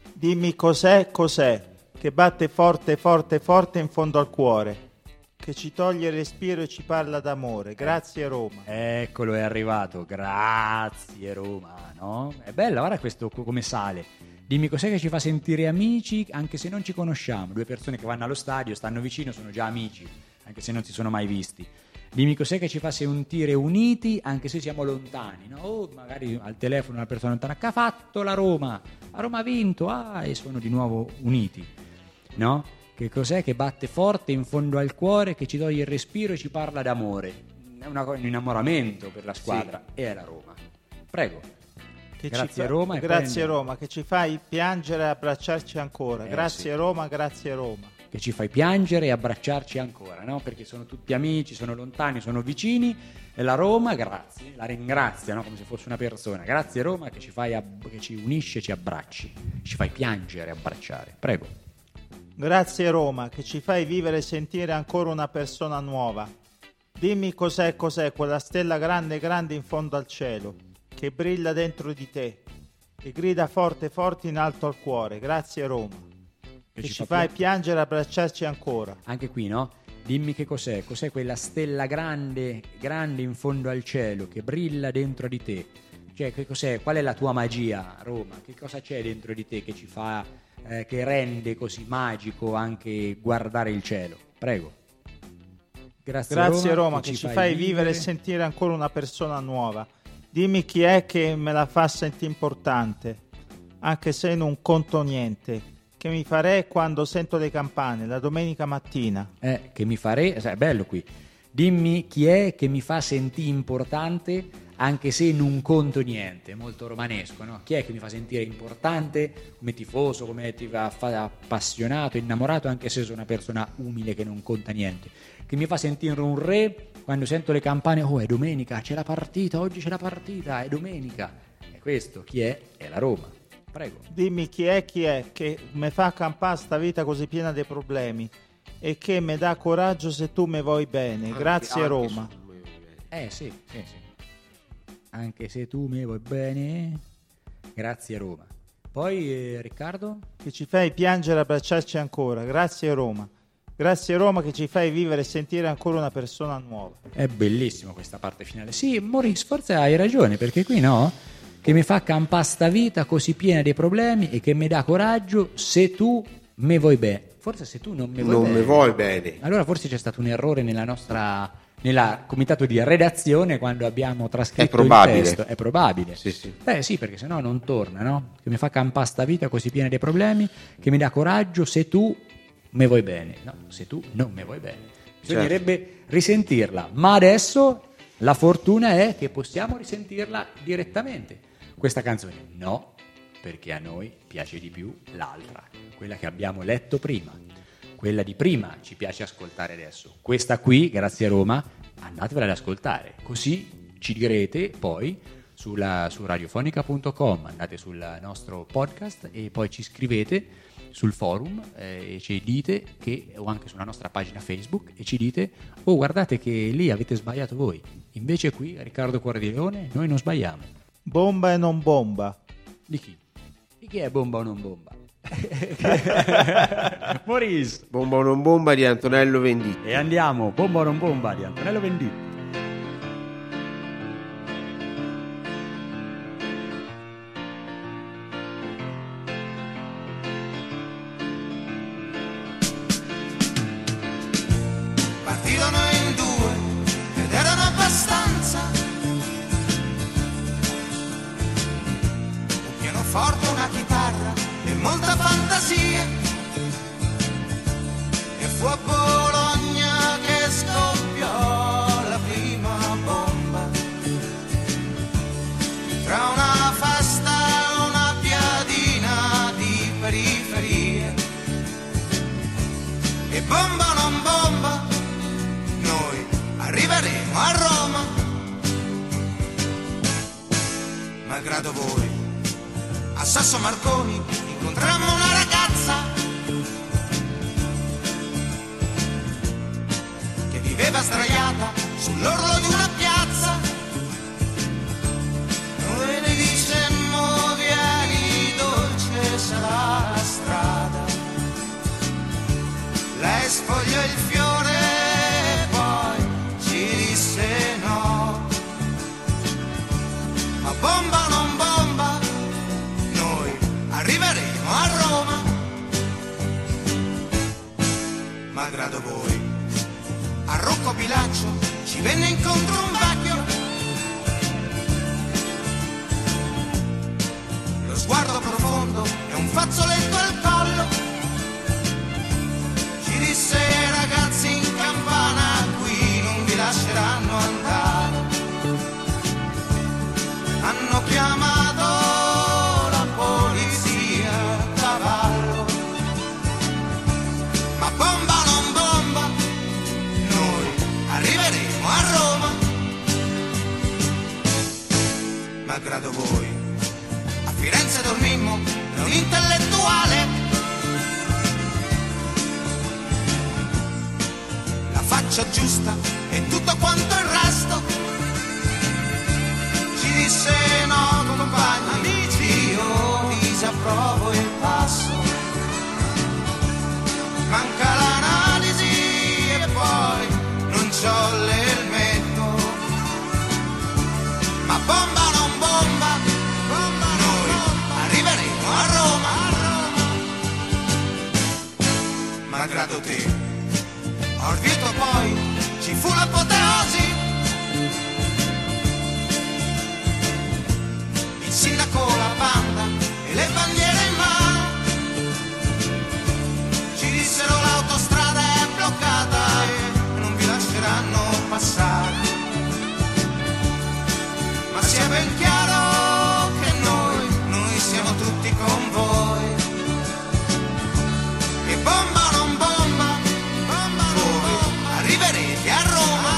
Dimmi cos'è, cos'è, che batte forte, forte, forte in fondo al cuore, che ci toglie il respiro e ci parla d'amore. Grazie Roma. Eccolo, è arrivato. Grazie Roma, no? È bella, guarda questo co- come sale. Dimmi cos'è che ci fa sentire amici anche se non ci conosciamo. Due persone che vanno allo stadio, stanno vicino, sono già amici, anche se non si sono mai visti. Dimmi cos'è che ci fa sentire uniti anche se siamo lontani, no? Oh, magari al telefono una persona lontana, che ha fatto la Roma? La Roma ha vinto, ah, e sono di nuovo uniti, no? Che cos'è che batte forte in fondo al cuore, che ci toglie il respiro e ci parla d'amore? È una, un innamoramento per la squadra, sì. E è la Roma. Prego. Che grazie ci fa, Roma. E grazie poi Roma, che ci fai piangere e abbracciarci ancora. Eh, grazie sì. Roma, grazie Roma. Che ci fai piangere e abbracciarci ancora, no? Perché sono tutti amici, sono lontani, sono vicini, e la Roma, grazie, la ringrazia, no? Come se fosse una persona. Grazie Roma che ci fai ab- che ci unisce, ci abbracci, ci fai piangere e abbracciare. Prego. Grazie Roma, che ci fai vivere e sentire ancora una persona nuova. Dimmi cos'è, cos'è quella stella grande, grande in fondo al cielo, che brilla dentro di te, che grida forte, forte in alto al cuore. Grazie Roma. Che, che ci, ci fai piangere, piangere e abbracciarci ancora. Anche qui, no? Dimmi che cos'è, cos'è quella stella grande, grande in fondo al cielo, che brilla dentro di te. Cioè, che cos'è? Qual è la tua magia, Roma? Che cosa c'è dentro di te che ci fa, eh, che rende così magico anche guardare il cielo? Prego. Grazie, Grazie Roma, Roma che, che ci fai vivere, vivere e sentire ancora una persona nuova. Dimmi chi è che me la fa sentire importante, anche se non conto niente. Che mi farei quando sento le campane la domenica mattina. Eh, che mi farei, è bello qui. Dimmi chi è che mi fa sentire importante anche se non conto niente, molto romanesco, no? Chi è che mi fa sentire importante come tifoso, come ti fa appassionato, innamorato, anche se sono una persona umile che non conta niente. Che mi fa sentire un re quando sento le campane, oh è domenica, c'è la partita, oggi c'è la partita, è domenica. E questo chi è? È la Roma. Prego. Dimmi chi è chi è che mi fa campare sta vita così piena di problemi e che mi dà coraggio se tu mi vuoi bene. Anche, grazie anche Roma. Eh sì, sì, sì. Anche se tu mi vuoi bene. Grazie Roma. Poi eh, Riccardo? Che ci fai piangere e abbracciarci ancora. Grazie Roma. Grazie Roma che ci fai vivere e sentire ancora una persona nuova. È bellissima questa parte finale. Sì, Maurice, forse hai ragione, perché qui no? Che mi fa campare sta vita così piena di problemi e che mi dà coraggio se tu mi vuoi bene. Forse se tu non mi vuoi non bene. mi vuoi bene. Allora forse c'è stato un errore nella nostra nella comitato di redazione quando abbiamo trascritto È probabile. il testo. È probabile. Sì, sì. Eh sì, perché sennò non torna, no? Che mi fa campare sta vita così piena di problemi, che mi dà coraggio se tu mi vuoi bene. No, se tu non mi vuoi bene. Bisognerebbe certo. risentirla, ma adesso la fortuna è che possiamo risentirla direttamente. Questa canzone no, perché a noi piace di più l'altra, quella che abbiamo letto prima. Quella di prima ci piace ascoltare adesso. Questa qui, grazie a Roma, andatevela ad ascoltare. Così ci direte poi sulla, su radiofonica punto com, andate sul nostro podcast e poi ci scrivete sul forum eh, e ci dite che, o anche sulla nostra pagina Facebook, e ci dite, oh guardate che lì avete sbagliato voi. Invece qui, Riccardo Cuore di Leone, noi non sbagliamo. Bomba e non bomba. Di chi? Di chi è bomba o non bomba? Maurice. Bomba o non bomba di Antonello Venditti. E andiamo, bomba o non bomba di Antonello Venditti. Partirono in due ed erano abbastanza. Forte, una chitarra e molta fantasia, e fu a Bologna che scoppiò la prima bomba, tra una festa e una piadina di periferia. E bomba o non bomba, noi arriveremo a Roma, malgrado voi. A Sasso Marconi incontrammo una ragazza che viveva sdraiata sull'orlo di una piazza. Noi le dicemmo vieni dolce sarai. sguardo profondo e un fazzoletto al collo. Ci disse: ragazzi in campana qui non vi lasceranno andare. Hanno chiamato la polizia a cavallo. Ma bomba o non bomba, noi arriveremo a Roma. Malgrado voi, a Firenze dormimmo da un intellettuale. La faccia giusta e tutto quanto il resto. Ci disse: no compagni, amici, io disapprovo il passo. Manca l'analisi e poi non c'ho l'elmetto. Ma bomba o non bomba, bomba noi arriveremo a Roma. Malgrado te, a Orvieto poi ci fu l'apoteosi. Il sindaco, la banda e le bandiere in mano ci dissero: l'autostrada è bloccata e non vi lasceranno passare. Ma sia ben chiaro che noi, noi siamo tutti con voi. E bomba o non bomba, bomba voi arriverete a Roma.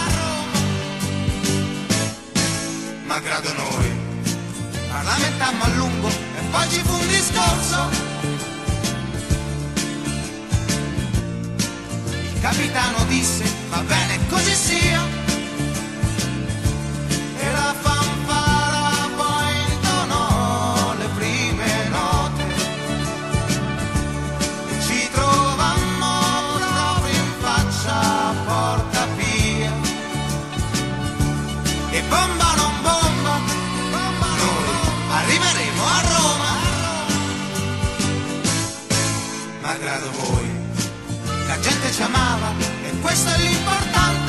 Malgrado noi parlamentammo a lungo e poi ci fu un discorso. Il capitano disse: va bene così sia. E la fanfara poi intonò le prime note e ci trovammo proprio in faccia a Porta Pia. E bomba o non bomba, bomba noi arriveremo a Roma. Malgrado voi, la gente ci amava e questo è l'importante.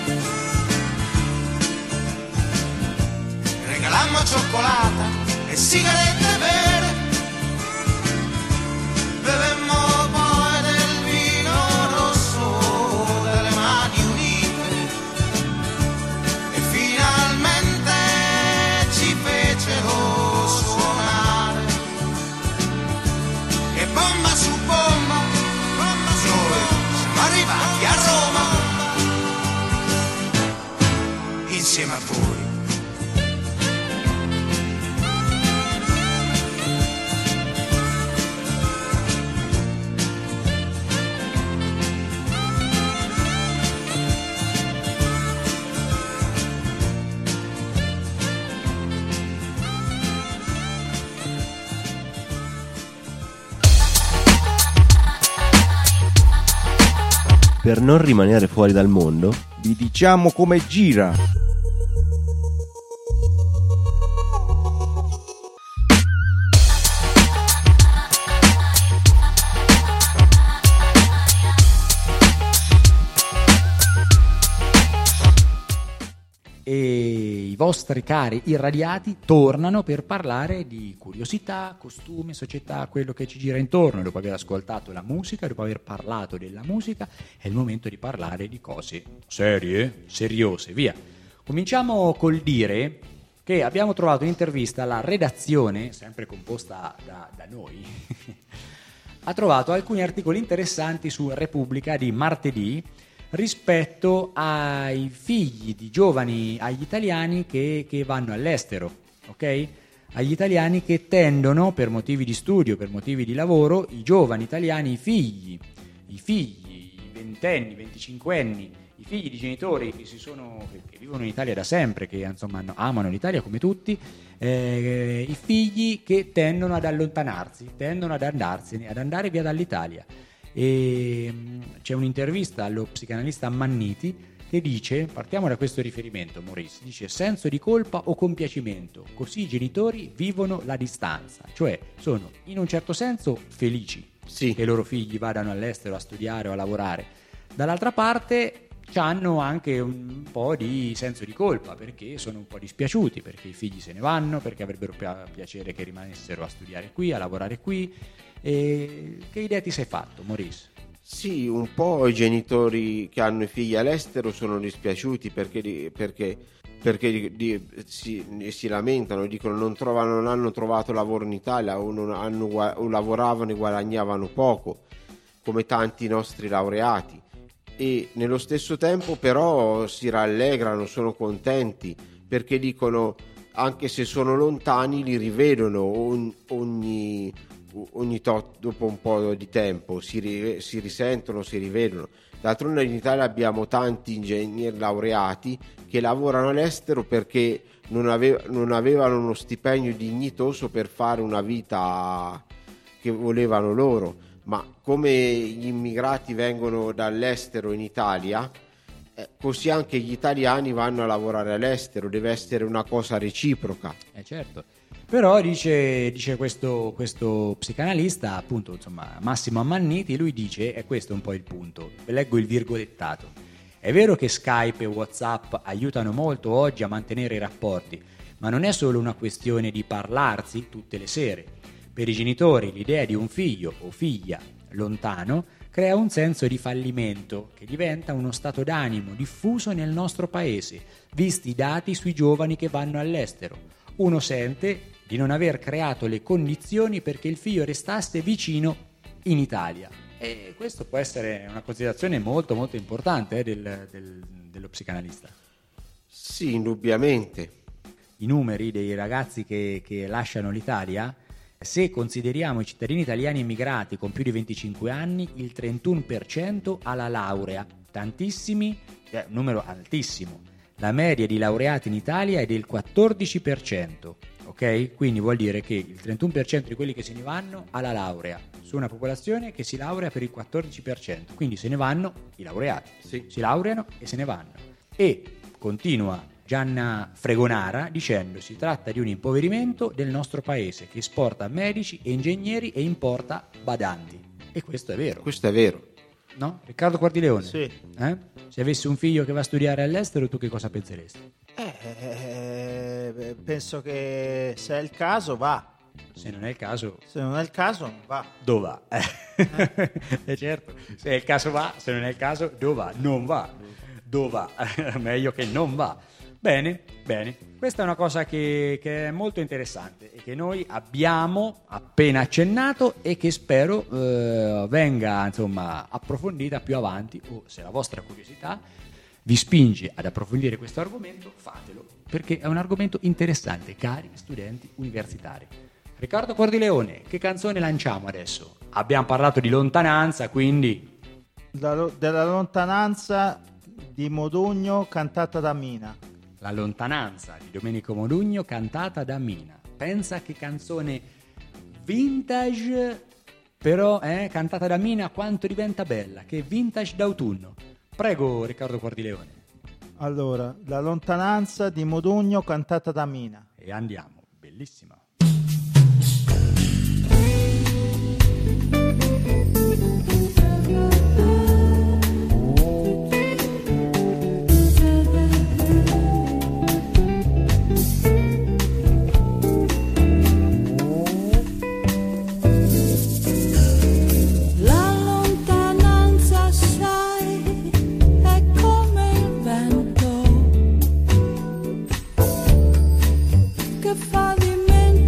Regalammo cioccolata e sigarette vere. Bevemmo poi del vino rosso delle mani unite. E finalmente ci fecero suonare. E bomba su bomba, bomba su noi siamo arrivati a Roma. Insieme a voi. Per non rimanere fuori dal mondo, vi diciamo come gira. E i vostri cari irradiati tornano per parlare di curiosità, costume, società, quello che ci gira intorno. Dopo aver ascoltato la musica, dopo aver parlato della musica, è il momento di parlare di cose serie, seriose, via. Cominciamo col dire che abbiamo trovato un'intervista alla redazione, sempre composta da, da noi, ha trovato alcuni articoli interessanti su Repubblica di martedì rispetto ai figli di giovani, agli italiani che, che vanno all'estero, ok? Agli italiani che tendono, per motivi di studio, per motivi di lavoro, i giovani italiani, i figli, i figli, i ventenni, venticinquenni, i figli di genitori che, si sono, che, che vivono in Italia da sempre, che insomma amano l'Italia come tutti, eh, i figli che tendono ad allontanarsi, tendono ad andarsene, ad andare via dall'Italia. E c'è un'intervista allo psicanalista Manniti che dice, partiamo da questo riferimento, Maurice, dice: senso di colpa o compiacimento, così i genitori vivono la distanza, cioè sono in un certo senso felici sì. che i loro figli vadano all'estero a studiare o a lavorare, dall'altra parte hanno anche un po' di senso di colpa, perché sono un po' dispiaciuti, perché i figli se ne vanno, perché avrebbero pia- piacere che rimanessero a studiare qui, a lavorare qui. E che idea ti sei fatto, Maurice? Sì, un po' i genitori che hanno i figli all'estero sono dispiaciuti perché, perché, perché di, di, si, si lamentano, dicono non, trovano, non hanno trovato lavoro in Italia o, non hanno, o lavoravano e guadagnavano poco, come tanti nostri laureati. E nello stesso tempo però si rallegrano, sono contenti, perché dicono anche se sono lontani li rivedono ogni, ogni, ogni tot, dopo un po' di tempo, si, ri, si risentono, si rivedono. D'altronde in Italia abbiamo tanti ingegneri laureati che lavorano all'estero perché non, ave, non avevano uno stipendio dignitoso per fare una vita che volevano loro. Ma come gli immigrati vengono dall'estero in Italia, eh, così anche gli italiani vanno a lavorare all'estero, deve essere una cosa reciproca. Eh certo, però dice, dice questo, questo psicanalista, appunto, insomma, Massimo Ammanniti, lui dice, e questo è un po' il punto, leggo il virgolettato: è vero che Skype e WhatsApp aiutano molto oggi a mantenere i rapporti, ma non è solo una questione di parlarsi tutte le sere. Per i genitori l'idea di un figlio o figlia lontano crea un senso di fallimento che diventa uno stato d'animo diffuso nel nostro paese, visti i dati sui giovani che vanno all'estero. Uno sente di non aver creato le condizioni perché il figlio restasse vicino in Italia. E questo può essere una considerazione molto molto importante eh, del, del, dello psicanalista. Sì, indubbiamente. I numeri dei ragazzi che, che lasciano l'Italia, se consideriamo i cittadini italiani immigrati con più di venticinque anni, il trentuno per cento ha la laurea, tantissimi, è un numero altissimo. La media di laureati in Italia è del quattordici per cento, ok? Quindi vuol dire che il trentuno per cento di quelli che se ne vanno ha la laurea, su una popolazione che si laurea per il quattordici per cento, quindi se ne vanno i laureati, sì. Si laureano e se ne vanno. E continua Gianna Fregonara dicendo: si tratta di un impoverimento del nostro paese che esporta medici e ingegneri e importa badanti. E questo è vero. Questo è vero. No? Riccardo Quardileone? Sì. Eh? Se avessi un figlio che va a studiare all'estero, tu che cosa penseresti? Eh, penso che se è il caso va. Se non è il caso... Se non è il caso non va. Dove va? Eh. eh certo, se è il caso va, se non è il caso dove va? Non va. Dove va? Meglio che non va. Bene, bene. Questa è una cosa che, che è molto interessante e che noi abbiamo appena accennato e che spero eh, venga insomma approfondita più avanti, o se la vostra curiosità vi spinge ad approfondire questo argomento, fatelo, perché è un argomento interessante, cari studenti universitari. Riccardo Quardileone, che canzone lanciamo adesso? Abbiamo parlato di lontananza, quindi... La, della lontananza di Modugno cantata da Mina. La lontananza di Domenico Modugno cantata da Mina. Pensa che canzone vintage, però eh, cantata da Mina quanto diventa bella, che vintage d'autunno. Prego Riccardo Quardileone. Allora, La lontananza di Modugno cantata da Mina. E andiamo, bellissima. Che fa di me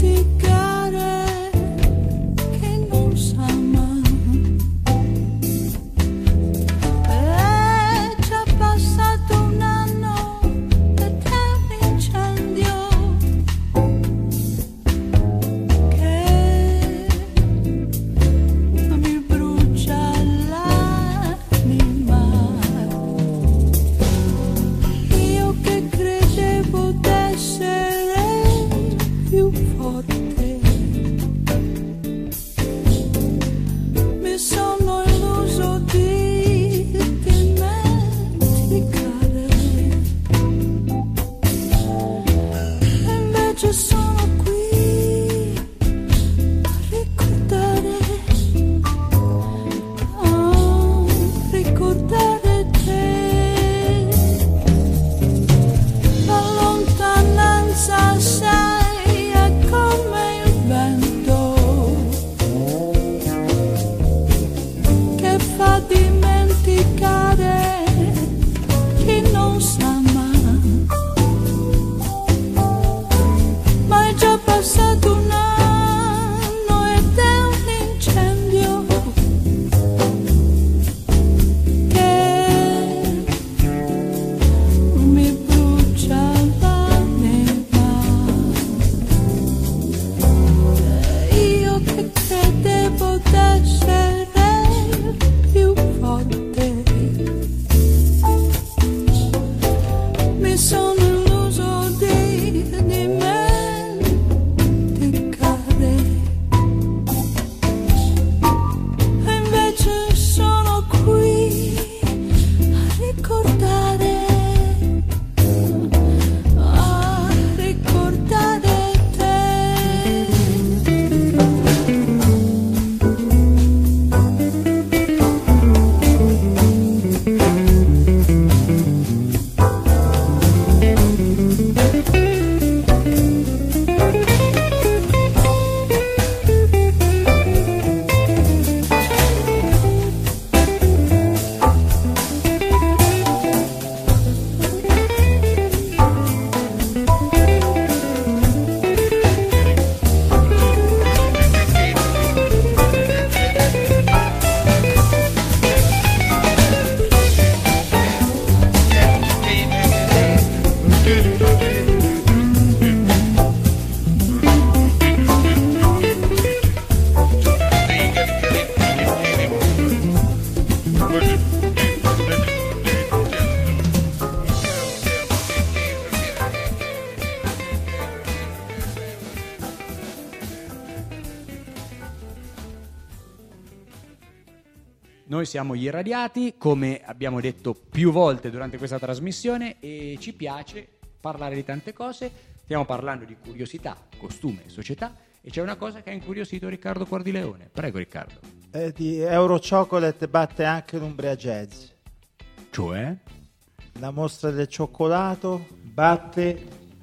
noi siamo gli irradiati, come abbiamo detto più volte durante questa trasmissione, e ci piace parlare di tante cose. Stiamo parlando di curiosità, costume e società, e c'è una cosa che ha incuriosito Riccardo Cordileone. Prego Riccardo. Eh, di Euro Chocolate batte anche l'Umbria Jazz. Cioè? La mostra del cioccolato batte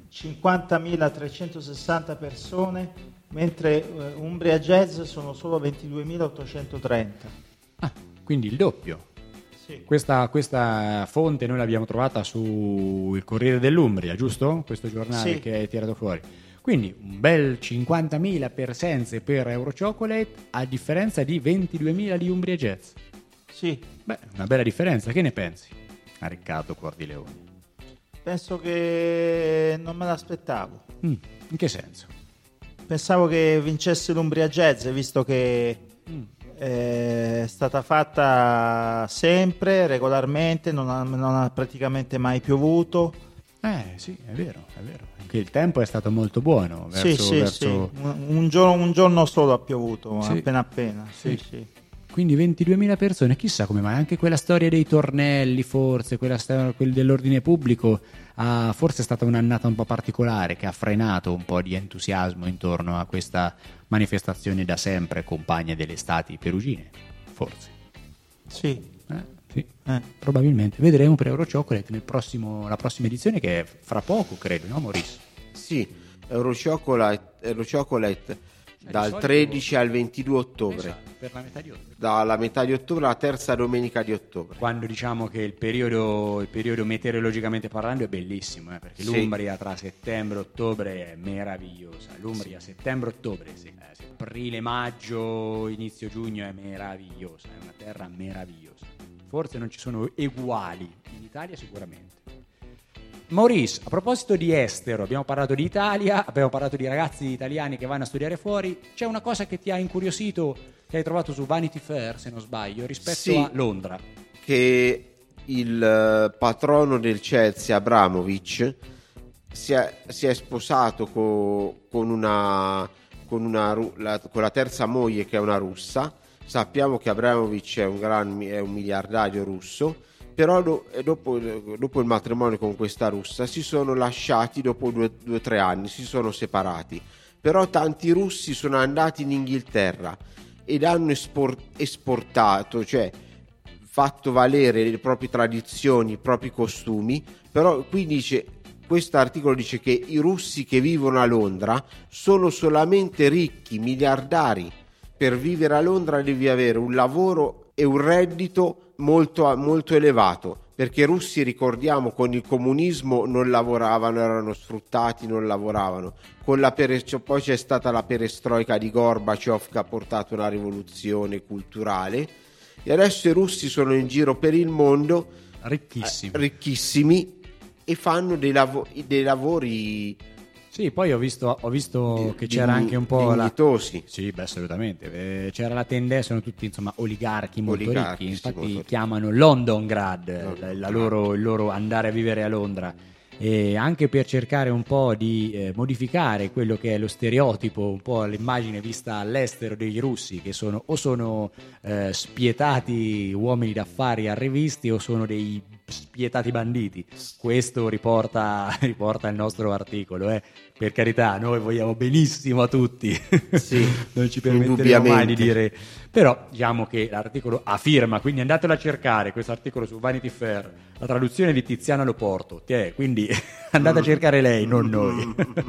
cinquantamilatrecentosessanta persone, mentre eh, Umbria Jazz sono solo ventiduemilaottocentotrenta. Ah, quindi il doppio. Sì. Questa, questa fonte noi l'abbiamo trovata su Il Corriere dell'Umbria, giusto? Questo giornale Sì. che hai tirato fuori. Quindi un bel cinquantamila presenze per Euro Chocolate, a differenza di ventiduemila di Umbria Jazz. Sì. Beh, una bella differenza. Che ne pensi? A Riccardo Cordileone. Penso che non me l'aspettavo. Mm, in che senso? Pensavo che vincesse l'Umbria Jazz, visto che Mm. è stata fatta sempre, regolarmente, non ha, non ha praticamente mai piovuto. Eh sì, è vero, è vero. Anche il tempo è stato molto buono. Verso, sì, sì, verso... sì. Un, un, giorno, un giorno solo ha piovuto, Sì. appena appena. Sì, Sì. sì. Quindi ventiduemila persone, chissà come mai. Anche quella storia dei tornelli, forse, quella storia quella dell'ordine pubblico, ha, forse è stata un'annata un po' particolare che ha frenato un po' di entusiasmo intorno a questa manifestazione da sempre compagna delle estati perugine. Forse. Sì. Eh, sì. Eh. Probabilmente. Vedremo per Euro Chocolate nel prossimo, la prossima edizione, che è fra poco, credo, no Maurice? Sì, Euro Chocolate, Euro Chocolate dal solito- tredici al ventidue ottobre. Esatto, per la metà di ottobre. Dalla metà di ottobre alla terza domenica di ottobre. Quando diciamo che il periodo, il periodo meteorologicamente parlando è bellissimo, eh, perché Sì. l'Umbria tra settembre e ottobre è meravigliosa. L'Umbria settembre-ottobre, sì. Eh, sì. Aprile, maggio, inizio giugno è meravigliosa, è una terra meravigliosa. Forse non ci sono eguali in Italia, sicuramente. Maurice, a proposito di estero, abbiamo parlato di Italia, abbiamo parlato di ragazzi italiani che vanno a studiare fuori. C'è una cosa che ti ha incuriosito, che hai trovato su Vanity Fair, se non sbaglio, rispetto Sì. a Londra. Che il eh, patrono del Chelsea, Abramovich, si è, si è sposato co- con una con una ru- la, con la terza moglie, che è una russa. Sappiamo che Abramovich è un gran è un miliardario russo, però do- dopo, dopo il matrimonio con questa russa si sono lasciati dopo due o tre anni, si sono separati. Però tanti russi sono andati in Inghilterra ed hanno espor- esportato, cioè fatto valere le proprie tradizioni, i propri costumi. Però qui dice, questo articolo dice che i russi che vivono a Londra sono solamente ricchi, miliardari. Per vivere a Londra devi avere un lavoro e un reddito molto, molto elevato, perché i russi, ricordiamo, con il comunismo non lavoravano, erano sfruttati, non lavoravano. Con la pere- poi c'è stata la perestroika di Gorbaciov, che ha portato una rivoluzione culturale, e adesso i russi sono in giro per il mondo Ricchissimi. eh, ricchissimi e fanno dei, lavo- dei lavori Sì, poi ho visto, ho visto che Digni- c'era anche un po' la... dignitosi. Sì, beh, assolutamente. Eh, c'era la tendenza, sono tutti insomma oligarchi molto Oligarchi, ricchi, sì, infatti molto chiamano Londongrad, Londongrad. la- la loro- il loro andare a vivere a Londra. E anche per cercare un po' di eh, modificare quello che è lo stereotipo, un po' l'immagine vista all'estero degli russi, che sono o sono eh, spietati uomini d'affari arrivisti o sono dei spietati banditi. Questo riporta, riporta il nostro articolo, eh. Per carità, noi vogliamo benissimo a tutti, Sì, non ci permetteremo indubbiamente. mai di dire, però diciamo che l'articolo afferma, quindi andatelo a cercare questo articolo su Vanity Fair, la traduzione di Tiziana Loporto, che è, quindi andate a cercare lei, non noi.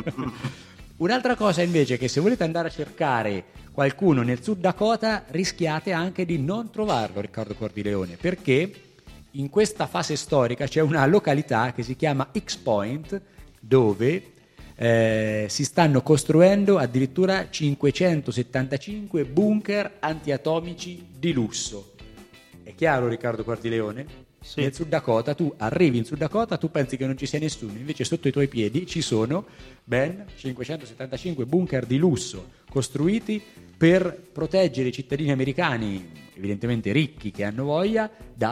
Un'altra cosa invece è che se volete andare a cercare qualcuno nel Sud Dakota rischiate anche di non trovarlo, Riccardo Cordileone, perché in questa fase storica c'è una località che si chiama X Point, dove eh, si stanno costruendo addirittura cinquecentosettantacinque bunker antiatomici di lusso. È chiaro, Riccardo Cordileone? Sì. Nel Sud Dakota, tu arrivi in Sud Dakota, tu pensi che non ci sia nessuno, invece sotto i tuoi piedi ci sono ben cinquecentosettantacinque bunker di lusso costruiti per proteggere i cittadini americani, evidentemente ricchi, che hanno voglia,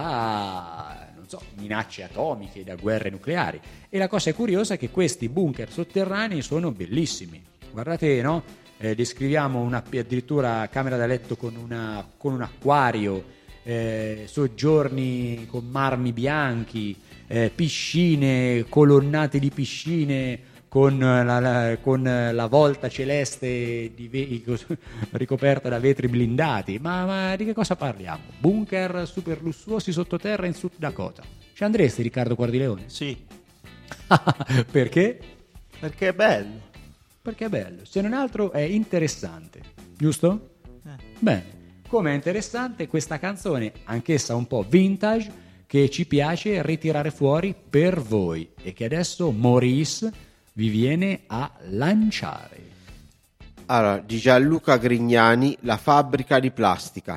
da non so, minacce atomiche, da guerre nucleari. E la cosa curiosa è che questi bunker sotterranei sono bellissimi. Guardate, no? Eh, descriviamo una, addirittura camera da letto con, una, con un acquario eh, soggiorni con marmi bianchi, eh, piscine, colonnate di piscine con la, la, con la volta celeste di ve- ricoperta da vetri blindati. Ma, ma di che cosa parliamo? Bunker super lussuosi sottoterra in Sud Dakota. Ci andresti, Riccardo Guardileone? Sì. Perché? Perché è bello. Perché è bello, se non altro è interessante, giusto? Eh. Bene, come è interessante questa canzone, anch'essa un po' vintage, che ci piace ritirare fuori per voi e che adesso Maurice vi viene a lanciare. Allora, di Gianluca Grignani, La fabbrica di plastica.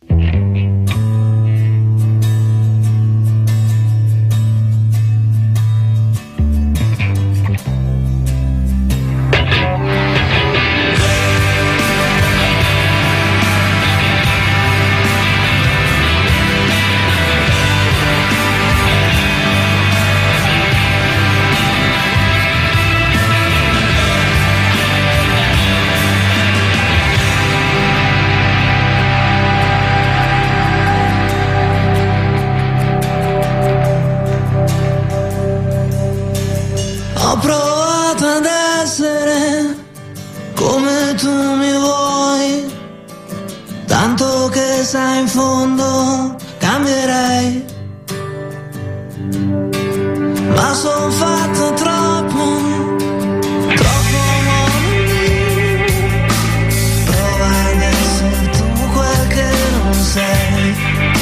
Ho provato ad essere come tu mi vuoi, tanto che sai in fondo cambierei, ma son fatto troppo, troppo male. Prova ad essere tu quel che non sei.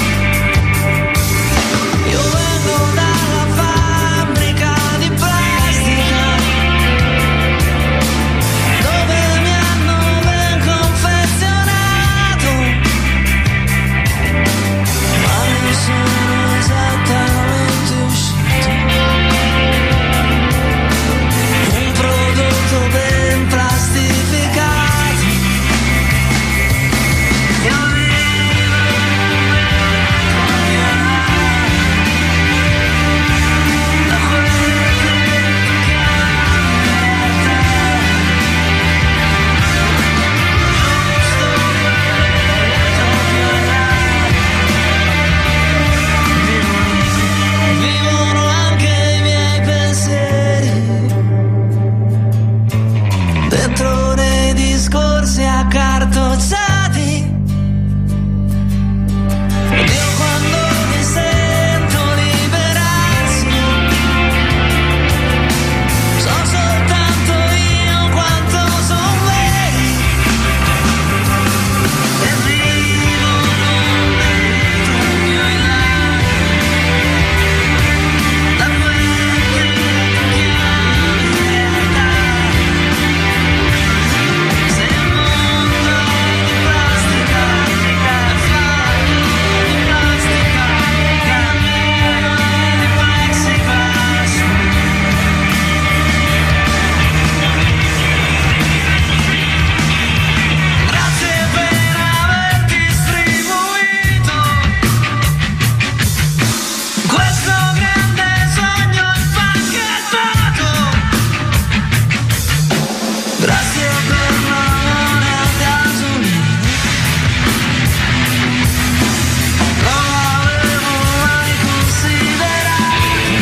Io vengo dalla fabbrica di plastica, dove mi hanno ben confezionato, ma non sono esattamente uscito. Un prodotto ben plastificato. Io vivo da quel che vivono anche i miei pensieri dentro nei discorsi accartozzati. Ed io quando mi sento liberarsi so soltanto io quanto son veri e vivono dentro il mio ilare, da quel che tu chiami realtà. Se il mondo è di plastica, è fatto di plastica, il cammino è di plexiglass. Grazie per aver distribuito questo grande sogno impacchettato. Grazie per l'amore a gasolina, non l'avevo mai considerato,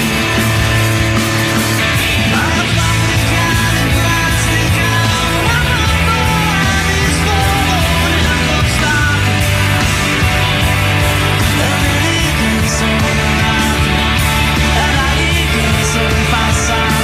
ma la fabbrica di plastica è una bombola di sfogo nel costato. È lì che sono nato, è da lì che sono passato.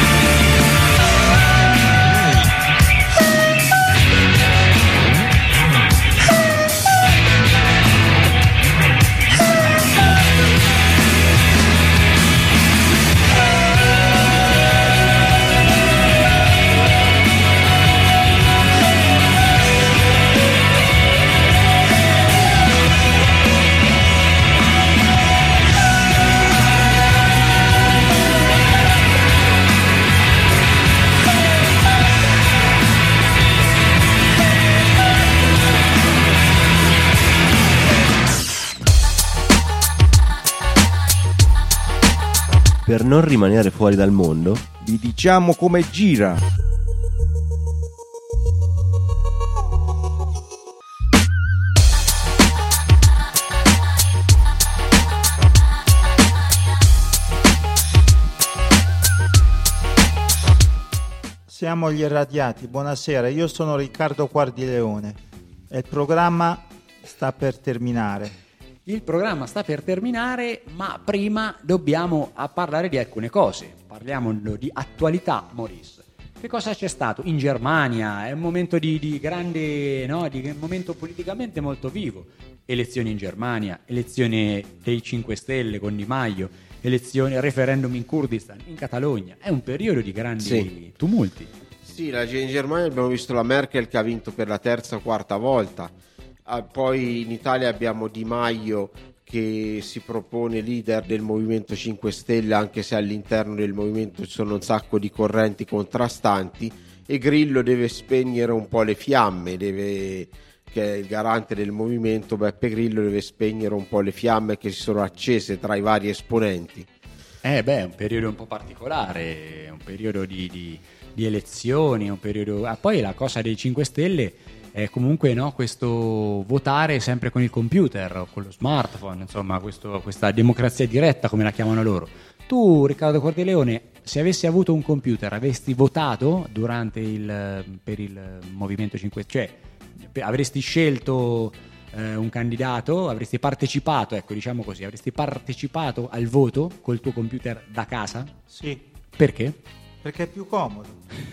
Per non rimanere fuori dal mondo, vi diciamo come gira. Siamo gli irradiati, buonasera, io sono Riccardo Quardileone e il programma sta per terminare. Il programma sta per terminare, ma prima dobbiamo a parlare di alcune cose. Parliamo di attualità, Maurice. Che cosa c'è stato in Germania? È un momento di, di grande, no? Di un momento politicamente molto vivo. Elezioni in Germania, elezioni dei cinque Stelle con Di Maio, elezioni, referendum in Kurdistan, in Catalogna. È un periodo di grandi Sì. tumulti. Sì, la- in Germania abbiamo visto la Merkel che ha vinto per la terza o quarta volta. Ah, poi in Italia abbiamo Di Maio che si propone leader del Movimento cinque Stelle, anche se all'interno del movimento ci sono un sacco di correnti contrastanti, e Grillo deve spegnere un po' le fiamme, deve, che è il garante del movimento. Beppe Grillo deve spegnere un po' le fiamme che si sono accese tra i vari esponenti. Eh beh, è un periodo un po' particolare, è un periodo di, di, di elezioni, è un periodo... Ah, poi la cosa dei cinque Stelle è comunque, no, questo votare sempre con il computer o con lo smartphone, insomma, questo, questa democrazia diretta, come la chiamano loro. Tu, Riccardo Quardileone, se avessi avuto un computer, avresti votato durante il, per il Movimento cinque Stelle? Cioè, pe- avresti scelto eh, un candidato, avresti partecipato, ecco, diciamo così, avresti partecipato al voto col tuo computer da casa? Sì, Perché? perché è più comodo.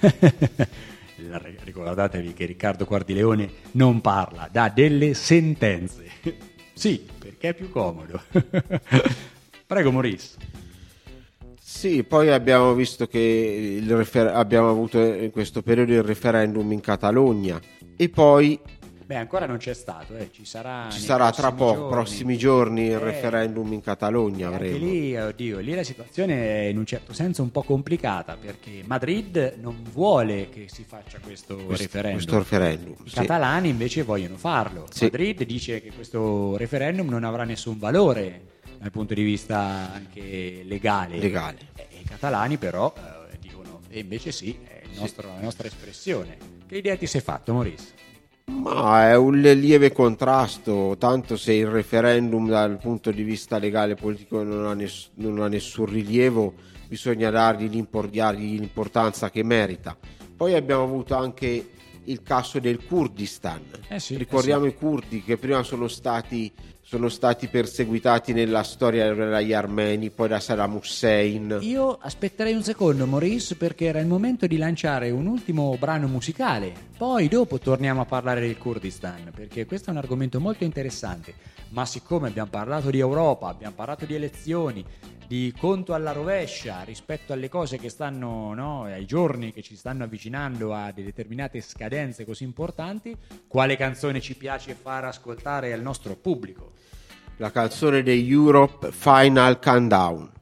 Ricordatevi che Riccardo Quardileone non parla, dà delle sentenze. Sì, perché è più comodo. Prego, Maurice. Sì, poi abbiamo visto che il refer- abbiamo avuto in questo periodo il referendum in Catalogna, e poi Beh, ancora non c'è stato, eh. ci sarà ci nei sarà tra prossimi poco, giorni. prossimi giorni, il Eh, referendum in Catalogna Anche avremo. lì, oddio, lì la situazione è in un certo senso un po' complicata, perché Madrid non vuole che si faccia questo, Questo- referendum. questo referendum, I sì. catalani invece vogliono farlo. Sì. Madrid dice che questo referendum non avrà nessun valore dal punto di vista anche legale. Legale. E i catalani però eh, dicono, e invece sì, è il nostro- la nostra espressione. Che idea ti sei fatto, Maurice? Ma è un lieve contrasto, tanto se il referendum dal punto di vista legale e politico non ha, ness- non ha nessun rilievo, bisogna dargli, l'impor- dargli l'importanza che merita. Poi abbiamo avuto anche il caso del Kurdistan. Eh sì, Ricordiamo eh sì. i curdi che prima sono stati, sono stati perseguitati nella storia dagli armeni, poi da Saddam Hussein. Io aspetterei un secondo, Maurice, perché era il momento di lanciare un ultimo brano musicale. Poi dopo torniamo a parlare del Kurdistan, perché questo è un argomento molto interessante. Ma siccome abbiamo parlato di Europa, abbiamo parlato di elezioni, di conto alla rovescia rispetto alle cose che stanno, no, ai giorni che ci stanno avvicinando a delle determinate scadenze così importanti, quale canzone ci piace far ascoltare al nostro pubblico? La canzone dei Europe, Final Countdown.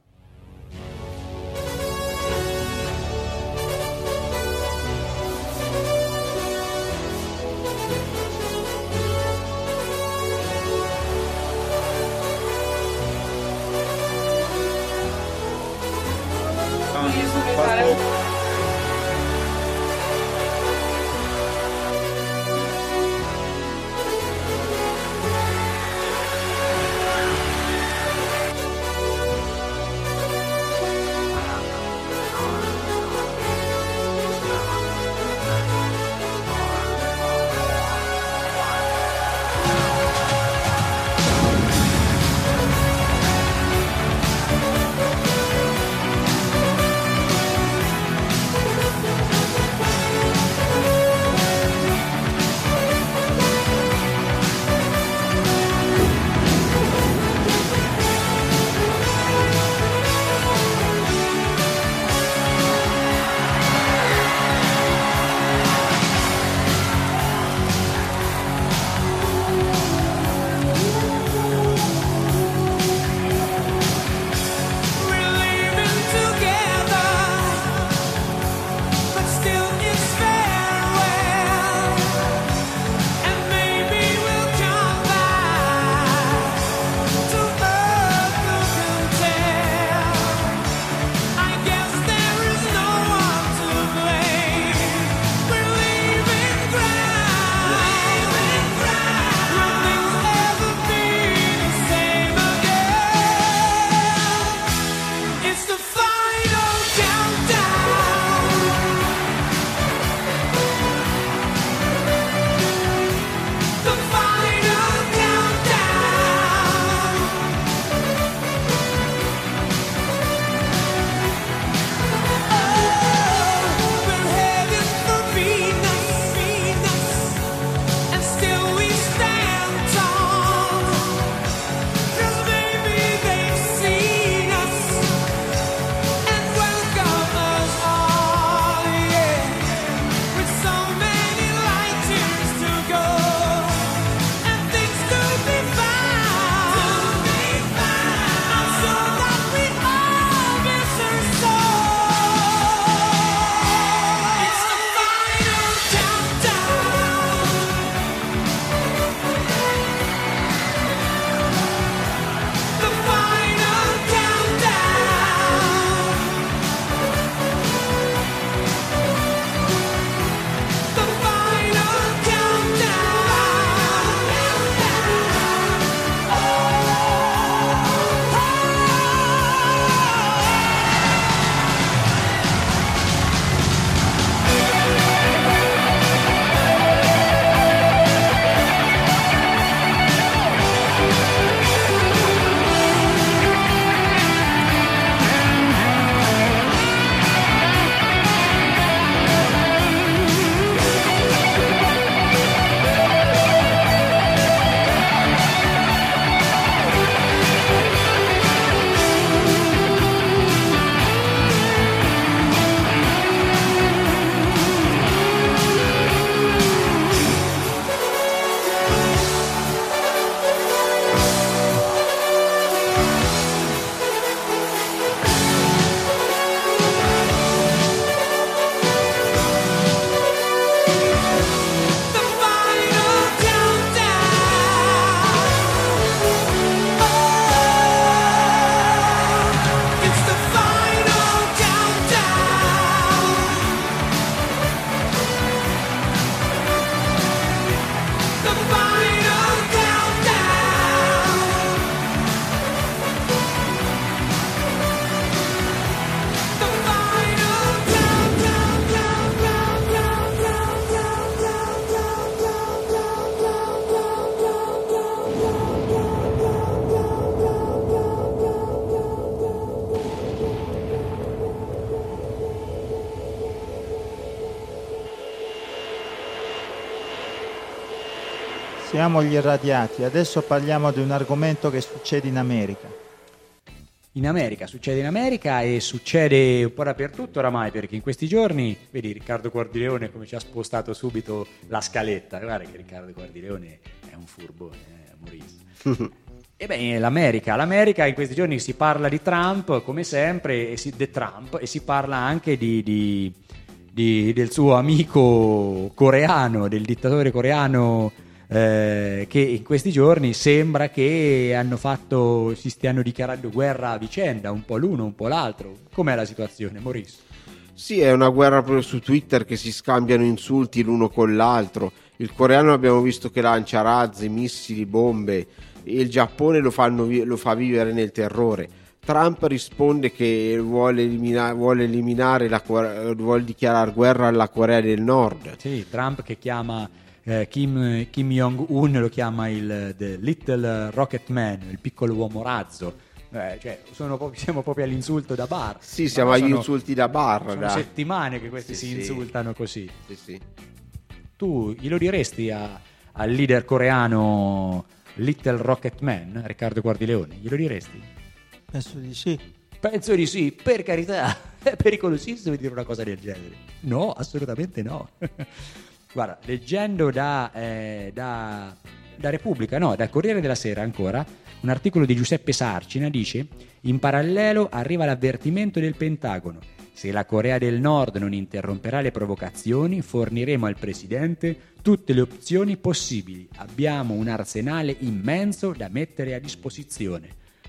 Siamo gli irradiati, adesso parliamo di un argomento che succede in America. In America, succede in America e succede un po' dappertutto oramai, perché in questi giorni, vedi Riccardo Guardileone come ci ha spostato subito la scaletta, guarda che Riccardo Guardileone è un furbone, eh, Maurice. E beh, l'America, l'America in questi giorni si parla di Trump, come sempre, e si, di Trump, e si parla anche di, di, di, del suo amico coreano, del dittatore coreano, Eh, che in questi giorni sembra che hanno fatto, si stiano dichiarando guerra a vicenda, un po' l'uno, un po' l'altro. Com'è la situazione, Maurice? Sì, è una guerra proprio su Twitter, che si scambiano insulti l'uno con l'altro. Il coreano abbiamo visto che lancia razzi, missili, bombe, e il Giappone lo, fanno, lo fa vivere nel terrore. Trump risponde che vuole eliminare, vuole eliminare la, vuole dichiarare guerra alla Corea del Nord. Sì, Trump che chiama Eh, Kim, Kim Jong-un lo chiama il the Little Rocket Man, il piccolo uomo razzo. Eh, cioè, sono proprio, siamo proprio all'insulto da bar. Sì, siamo agli insulti da bar. Sono da. settimane che questi sì, si sì. insultano così. Sì, sì. Tu glielo diresti a, al leader coreano Little Rocket Man, Riccardo Guardileone? Glielo diresti? Penso di sì. Penso di sì, per carità. È pericolosissimo dire una cosa del genere. No, assolutamente no. Guarda, leggendo da, eh, da, da Repubblica, no, da Corriere della Sera ancora, un articolo di Giuseppe Sarcina dice: in parallelo arriva l'avvertimento del Pentagono. Se la Corea del Nord non interromperà le provocazioni, forniremo al presidente tutte le opzioni possibili. Abbiamo un arsenale immenso da mettere a disposizione.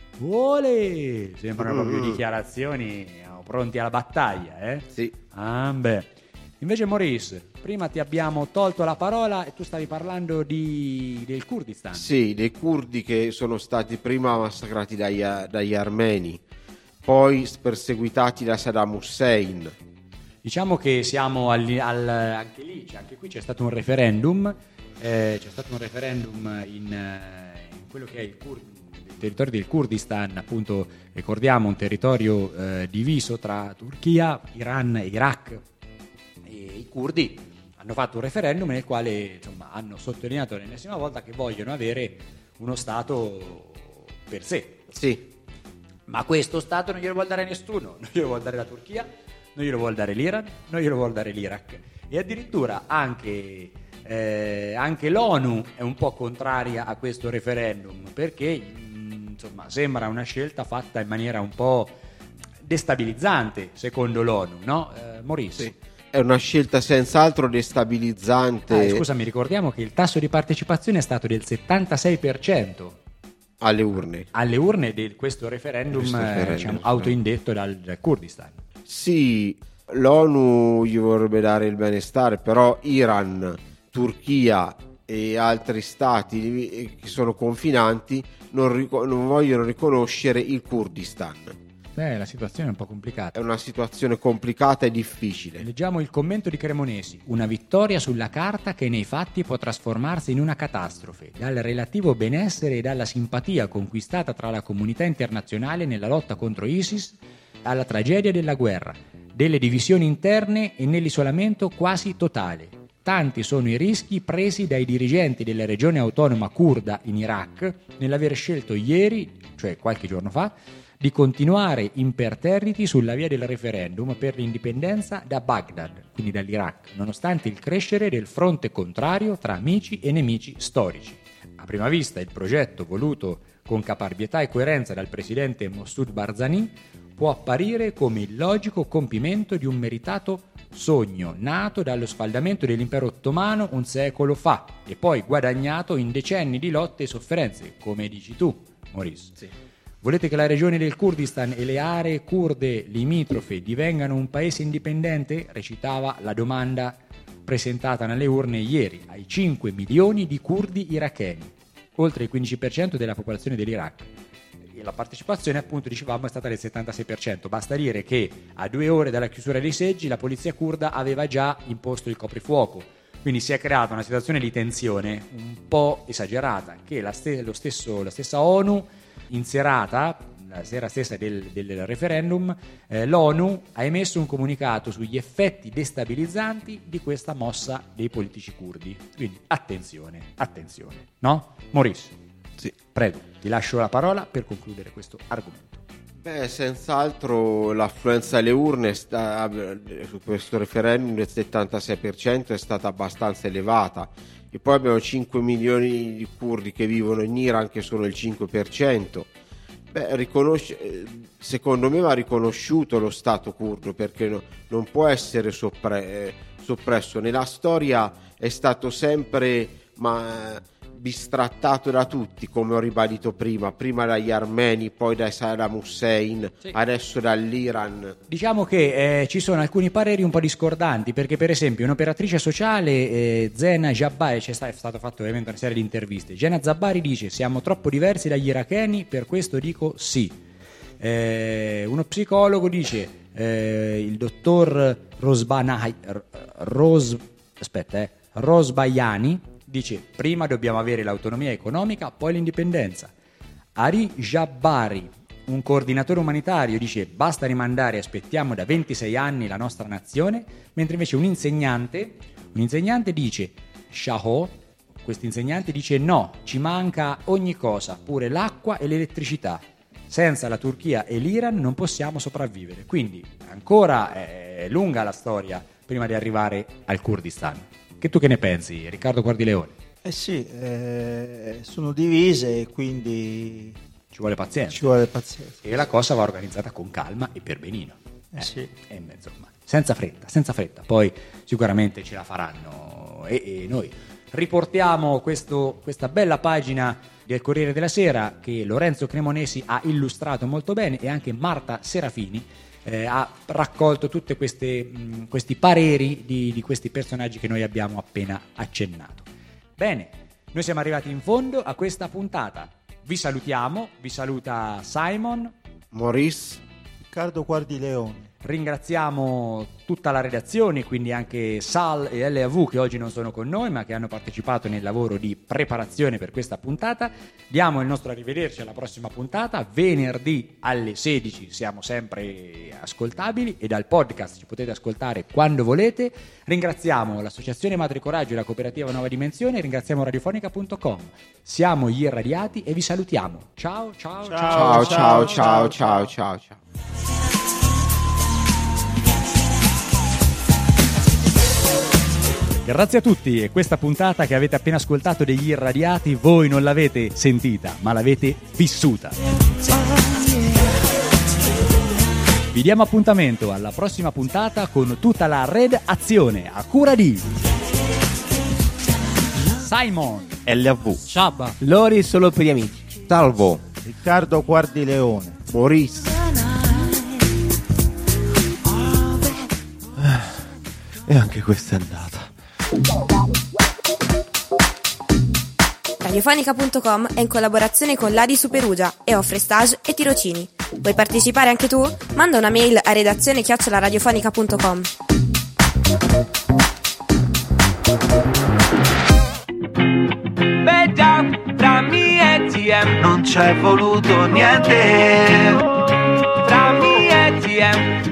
Ole! Sembrano proprio dichiarazioni pronti alla battaglia, eh? Sì. Ah, beh. Invece Maurice, prima ti abbiamo tolto la parola e tu stavi parlando di, del Kurdistan. Sì, dei curdi che sono stati prima massacrati dagli, dagli armeni, poi perseguitati da Saddam Hussein. Diciamo che siamo al, al, anche lì, cioè anche qui c'è stato un referendum, eh, c'è stato un referendum in, in quello che è il, Kur, il territorio del Kurdistan, appunto, ricordiamo un territorio eh, diviso tra Turchia, Iran e Iraq. I curdi hanno fatto un referendum nel quale, insomma, hanno sottolineato l'ennesima volta che vogliono avere uno Stato per sé. Sì. Ma questo Stato non glielo vuol dare nessuno, non glielo vuol dare la Turchia, non glielo vuol dare l'Iran, non glielo vuol dare l'Iraq. E addirittura anche, eh, anche l'ONU è un po' contraria a questo referendum, perché mh, insomma, sembra una scelta fatta in maniera un po' destabilizzante, secondo l'ONU, no? Eh, Maurice? Sì. È una scelta senz'altro destabilizzante. Eh, scusami, ricordiamo che il tasso di partecipazione è stato del settantasei per cento alle urne. Alle urne di questo referendum, questo referendum eh, diciamo, autoindetto dal, dal Kurdistan. Sì, l'ONU gli vorrebbe dare il benestare, però Iran, Turchia e altri stati che sono confinanti non, ric- non vogliono riconoscere il Kurdistan. Beh, la situazione è un po' complicata. È una situazione complicata e difficile. Leggiamo il commento di Cremonesi. Una vittoria sulla carta che nei fatti può trasformarsi in una catastrofe, dal relativo benessere e dalla simpatia conquistata tra la comunità internazionale nella lotta contro ISIS, alla tragedia della guerra, delle divisioni interne e nell'isolamento quasi totale. Tanti sono i rischi presi dai dirigenti della regione autonoma curda in Iraq nell'aver scelto ieri, cioè qualche giorno fa, di continuare imperterriti sulla via del referendum per l'indipendenza da Baghdad, quindi dall'Iraq, nonostante il crescere del fronte contrario tra amici e nemici storici. A prima vista il progetto voluto con caparbietà e coerenza dal presidente Mossoud Barzani può apparire come il logico compimento di un meritato sogno nato dallo sfaldamento dell'impero ottomano un secolo fa e poi guadagnato in decenni di lotte e sofferenze, come dici tu, Maurice. Sì. Volete che la regione del Kurdistan e le aree kurde limitrofe divengano un paese indipendente? Recitava la domanda presentata nelle urne ieri ai cinque milioni di curdi iracheni, oltre il quindici per cento della popolazione dell'Iraq. E la partecipazione, appunto, dicevamo, è stata del settantasei per cento. Basta dire che a due ore dalla chiusura dei seggi la polizia curda aveva già imposto il coprifuoco. Quindi si è creata una situazione di tensione un po' esagerata che la, st- lo stesso, la stessa ONU in serata, la sera stessa del, del referendum, eh, l'ONU ha emesso un comunicato sugli effetti destabilizzanti di questa mossa dei politici curdi. Quindi attenzione, attenzione, no? Maurice, sì. Prego, ti lascio la parola per concludere questo argomento. Beh, senz'altro l'affluenza alle urne sta, su questo referendum del settantasei per cento è stata abbastanza elevata, e poi abbiamo cinque milioni di curdi che vivono in Iran, che sono il cinque per cento. Beh, riconosce, secondo me va riconosciuto lo Stato curdo, perché no, non può essere soppre, soppresso. Nella storia è stato sempre ma, bistrattato da tutti, come ho ribadito prima, prima dagli armeni, poi da Saddam Hussein, sì. Adesso dall'Iran. Diciamo che eh, ci sono alcuni pareri un po' discordanti, perché per esempio un'operatrice sociale, eh, Zena Jabbari, c'è stato fatto ovviamente una serie di interviste, Zena Zabbari dice: siamo troppo diversi dagli iracheni, per questo dico sì. Eh, uno psicologo dice, eh, il dottor Rosbanai, Ros, aspetta, eh, Rosbaiani dice: prima dobbiamo avere l'autonomia economica, poi l'indipendenza. Ari Jabbari, un coordinatore umanitario, dice: basta rimandare, aspettiamo da ventisei anni la nostra nazione. Mentre invece un insegnante, un insegnante dice, Shaho, questo insegnante dice: no, ci manca ogni cosa, pure l'acqua e l'elettricità. Senza la Turchia e l'Iran non possiamo sopravvivere. Quindi ancora è lunga la storia prima di arrivare al Kurdistan. Che tu che ne pensi, Riccardo Guardileone? Eh sì, eh, sono divise, quindi ci vuole pazienza. Ci vuole pazienza. E la cosa va organizzata con calma e per benino. Eh, eh sì. E insomma, senza fretta, senza fretta. Poi sicuramente ce la faranno. E, e noi riportiamo questo, questa bella pagina del Corriere della Sera che Lorenzo Cremonesi ha illustrato molto bene, e anche Marta Serafini Eh, ha raccolto tutti questi pareri di, di questi personaggi che noi abbiamo appena accennato. Bene, noi siamo arrivati in fondo a questa puntata. Vi salutiamo, vi saluta Simon, Maurice, Riccardo Guardileone. Ringraziamo tutta la redazione, quindi anche Sal e L A V che oggi non sono con noi ma che hanno partecipato nel lavoro di preparazione per questa puntata. Diamo il nostro arrivederci alla prossima puntata, venerdì alle sedici siamo sempre ascoltabili e dal podcast ci potete ascoltare quando volete. Ringraziamo l'Associazione Madre Coraggio e la Cooperativa Nuova Dimensione, ringraziamo radiofonica punto com. Siamo gli irradiati e vi salutiamo. Ciao ciao ciao ciao ciao ciao ciao ciao ciao. Grazie a tutti, e questa puntata che avete appena ascoltato degli irradiati voi non l'avete sentita, ma l'avete vissuta. Vi diamo appuntamento alla prossima puntata con tutta la redazione a cura di Simon, L A V, Sciabba, Lori solo per gli amici, Salvo, Riccardo Guardileone, Maurice. E anche questa è andata. radiofonica punto com è in collaborazione con l'A D I su Perugia e offre stage e tirocini. Vuoi partecipare anche tu? Manda una mail a redazione chiocciola radiofonica punto com. Fra mi e T M non c'è voluto niente. Fra mi e T M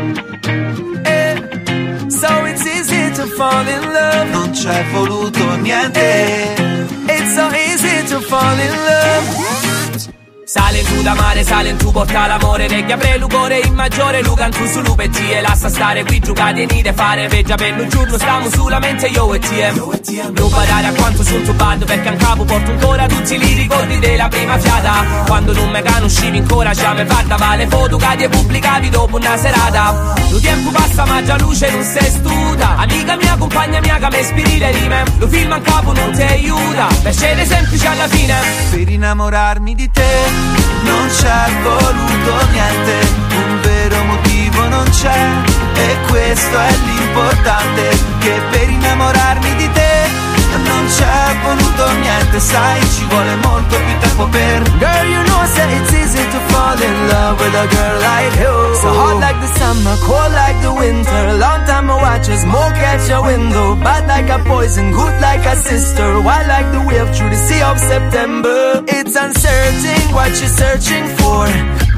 So it's easy to fall in love. Non c'è voluto niente. It's so easy to fall in love. Sale in tu da mare, sale in tu porta l'amore. Regga pre lugore in maggiore, lugan tu su lupe T e lascia stare qui giocate nide fare. Veggia per un giorno stiamo solamente io e T M. Non badare a quanto sul tuo bando, perché a capo porto ancora tutti i ricordi della prima fiata. Quando non me conoscevi ancora già me fatta vale foto che pubblicavi dopo una serata. Lo tempo passa ma già luce non sei studa. Amica mia, compagna mia che mi ispiri le rime. Lo film a capo non ti aiuta, per scegliere semplice alla fine. Per innamorarmi di te non c'è voluto niente, un vero motivo non c'è, e questo è l'importante, che per innamorarmi di te non c'è voluto niente, sai ci vuole molto più tempo per. Girl, you know I say it's easy to fall in love with a girl like you. So hot like the summer, cold like the winter, long time I watch you smoke at your window, bad like a poison, good like a sister, wild like the wave through the sea of September. It's uncertain what you're searching for,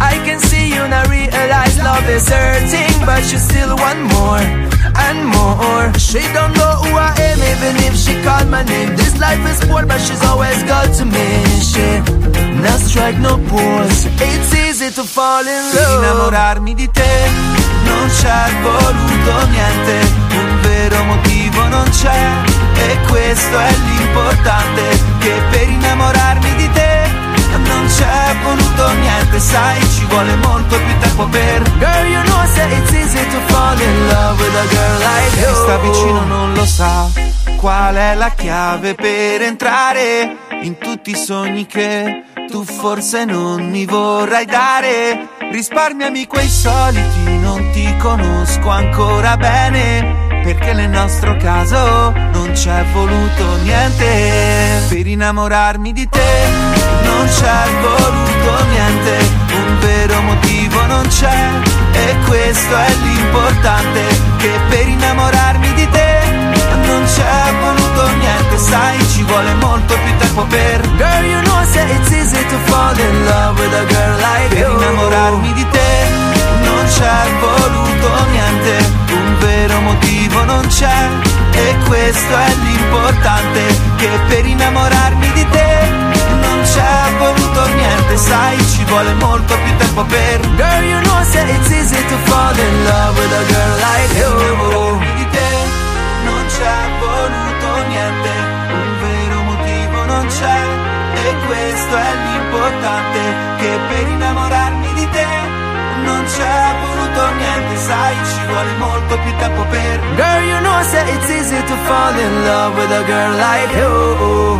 I can see you now realize love is hurting, but you still want more and more. She don't know who I am even if she called my name. This life is poor but she's always got to me. She no strike, no pause. It's easy to fall in love. Per innamorarmi di te non c'è voluto niente, un vero motivo non c'è, e questo è l'importante, che per innamorarmi di te non c'è voluto niente, sai, ci vuole molto più tempo per. Girl, you know say it's easy to fall in love with a girl like you. Chi sta vicino non lo sa qual è la chiave per entrare in tutti i sogni che tu forse non mi vorrai dare. Risparmiami quei soliti, non ti conosco ancora bene, perché nel nostro caso non c'è voluto niente. Per innamorarmi di te non c'è voluto niente, un vero motivo non c'è, e questo è l'importante, che per innamorarmi di te non c'è voluto niente, sai, ci vuole molto più tempo per. Girl, you know say it's easy to fall in love with a girl like you. Per innamorarmi di te non c'è voluto niente, un vero motivo non c'è, e questo è l'importante, che per innamorarmi di te non c'è voluto niente, sai, ci vuole molto più tempo per. Girl, you know say it's easy to fall in love with a girl like you. Per innamorarmi di te non c'è voluto niente, un vero motivo non c'è, e questo è l'importante, che per innamorarmi di te non c'è voluto niente, sai, ci vuole molto più tempo per. Girl, you know say it's easy to fall in love with a girl like you.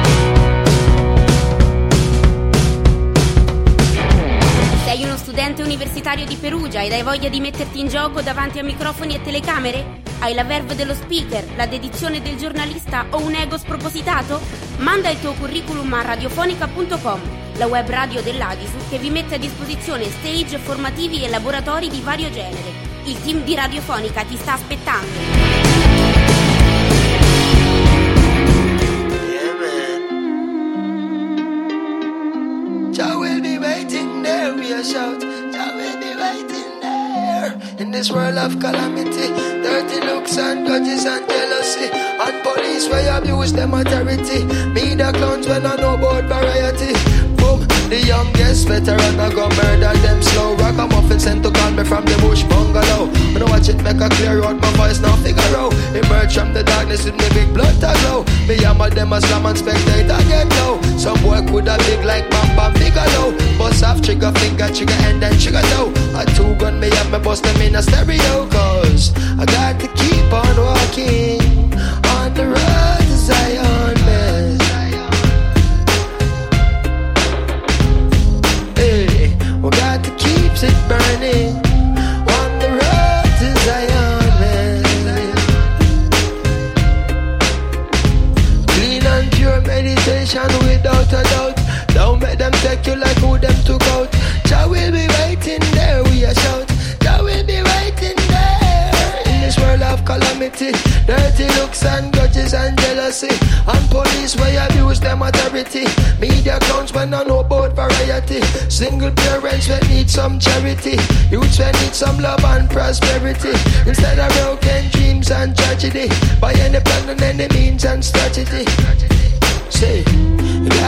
Sei uno studente universitario di Perugia ed hai voglia di metterti in gioco davanti a microfoni e telecamere? Hai la verve dello speaker, la dedizione del giornalista o un ego spropositato? Manda il tuo curriculum a radiofonica punto com, la web radio dell'Adisu che vi mette a disposizione stage formativi e laboratori di vario genere. Il team di Radiofonica ti sta aspettando. Jah will be waiting there, we a shout. Jah will be waiting there. In this world of calamity, dirty looks and grudges and jealousy, and police where abuse them authority. Me the clowns when I know about variety. Boom, the youngest veteran I go murder them slow. Ragamuffin sent to call me from the bush bungalow. When I watch it make a clear out, my voice now figure out. Emerge from the darkness with me big blood to glow. Me hammer them a slam and spectate I get low. Some boy could have big like Bam Bam Bigelow. Bust off trigger finger, trigger and then trigger toe. A two gun me up, me bust them in a stereo. Cause I got to keep on walking on the road to Zion, man. Hey, we got to keep it burning on the road to Zion, man. Clean and pure meditation without a doubt. Don't make them take you like who them took out. Jah will be waiting there, we a shout. Jah will be waiting there. In this world of calamity, dirty looks and grudges and jealousy, and police where abuse them authority. Media clowns when I know about variety. Single parents when need some charity. Youths when need some love and prosperity. Instead of broken dreams and tragedy, by any plan and any means and strategy. Say,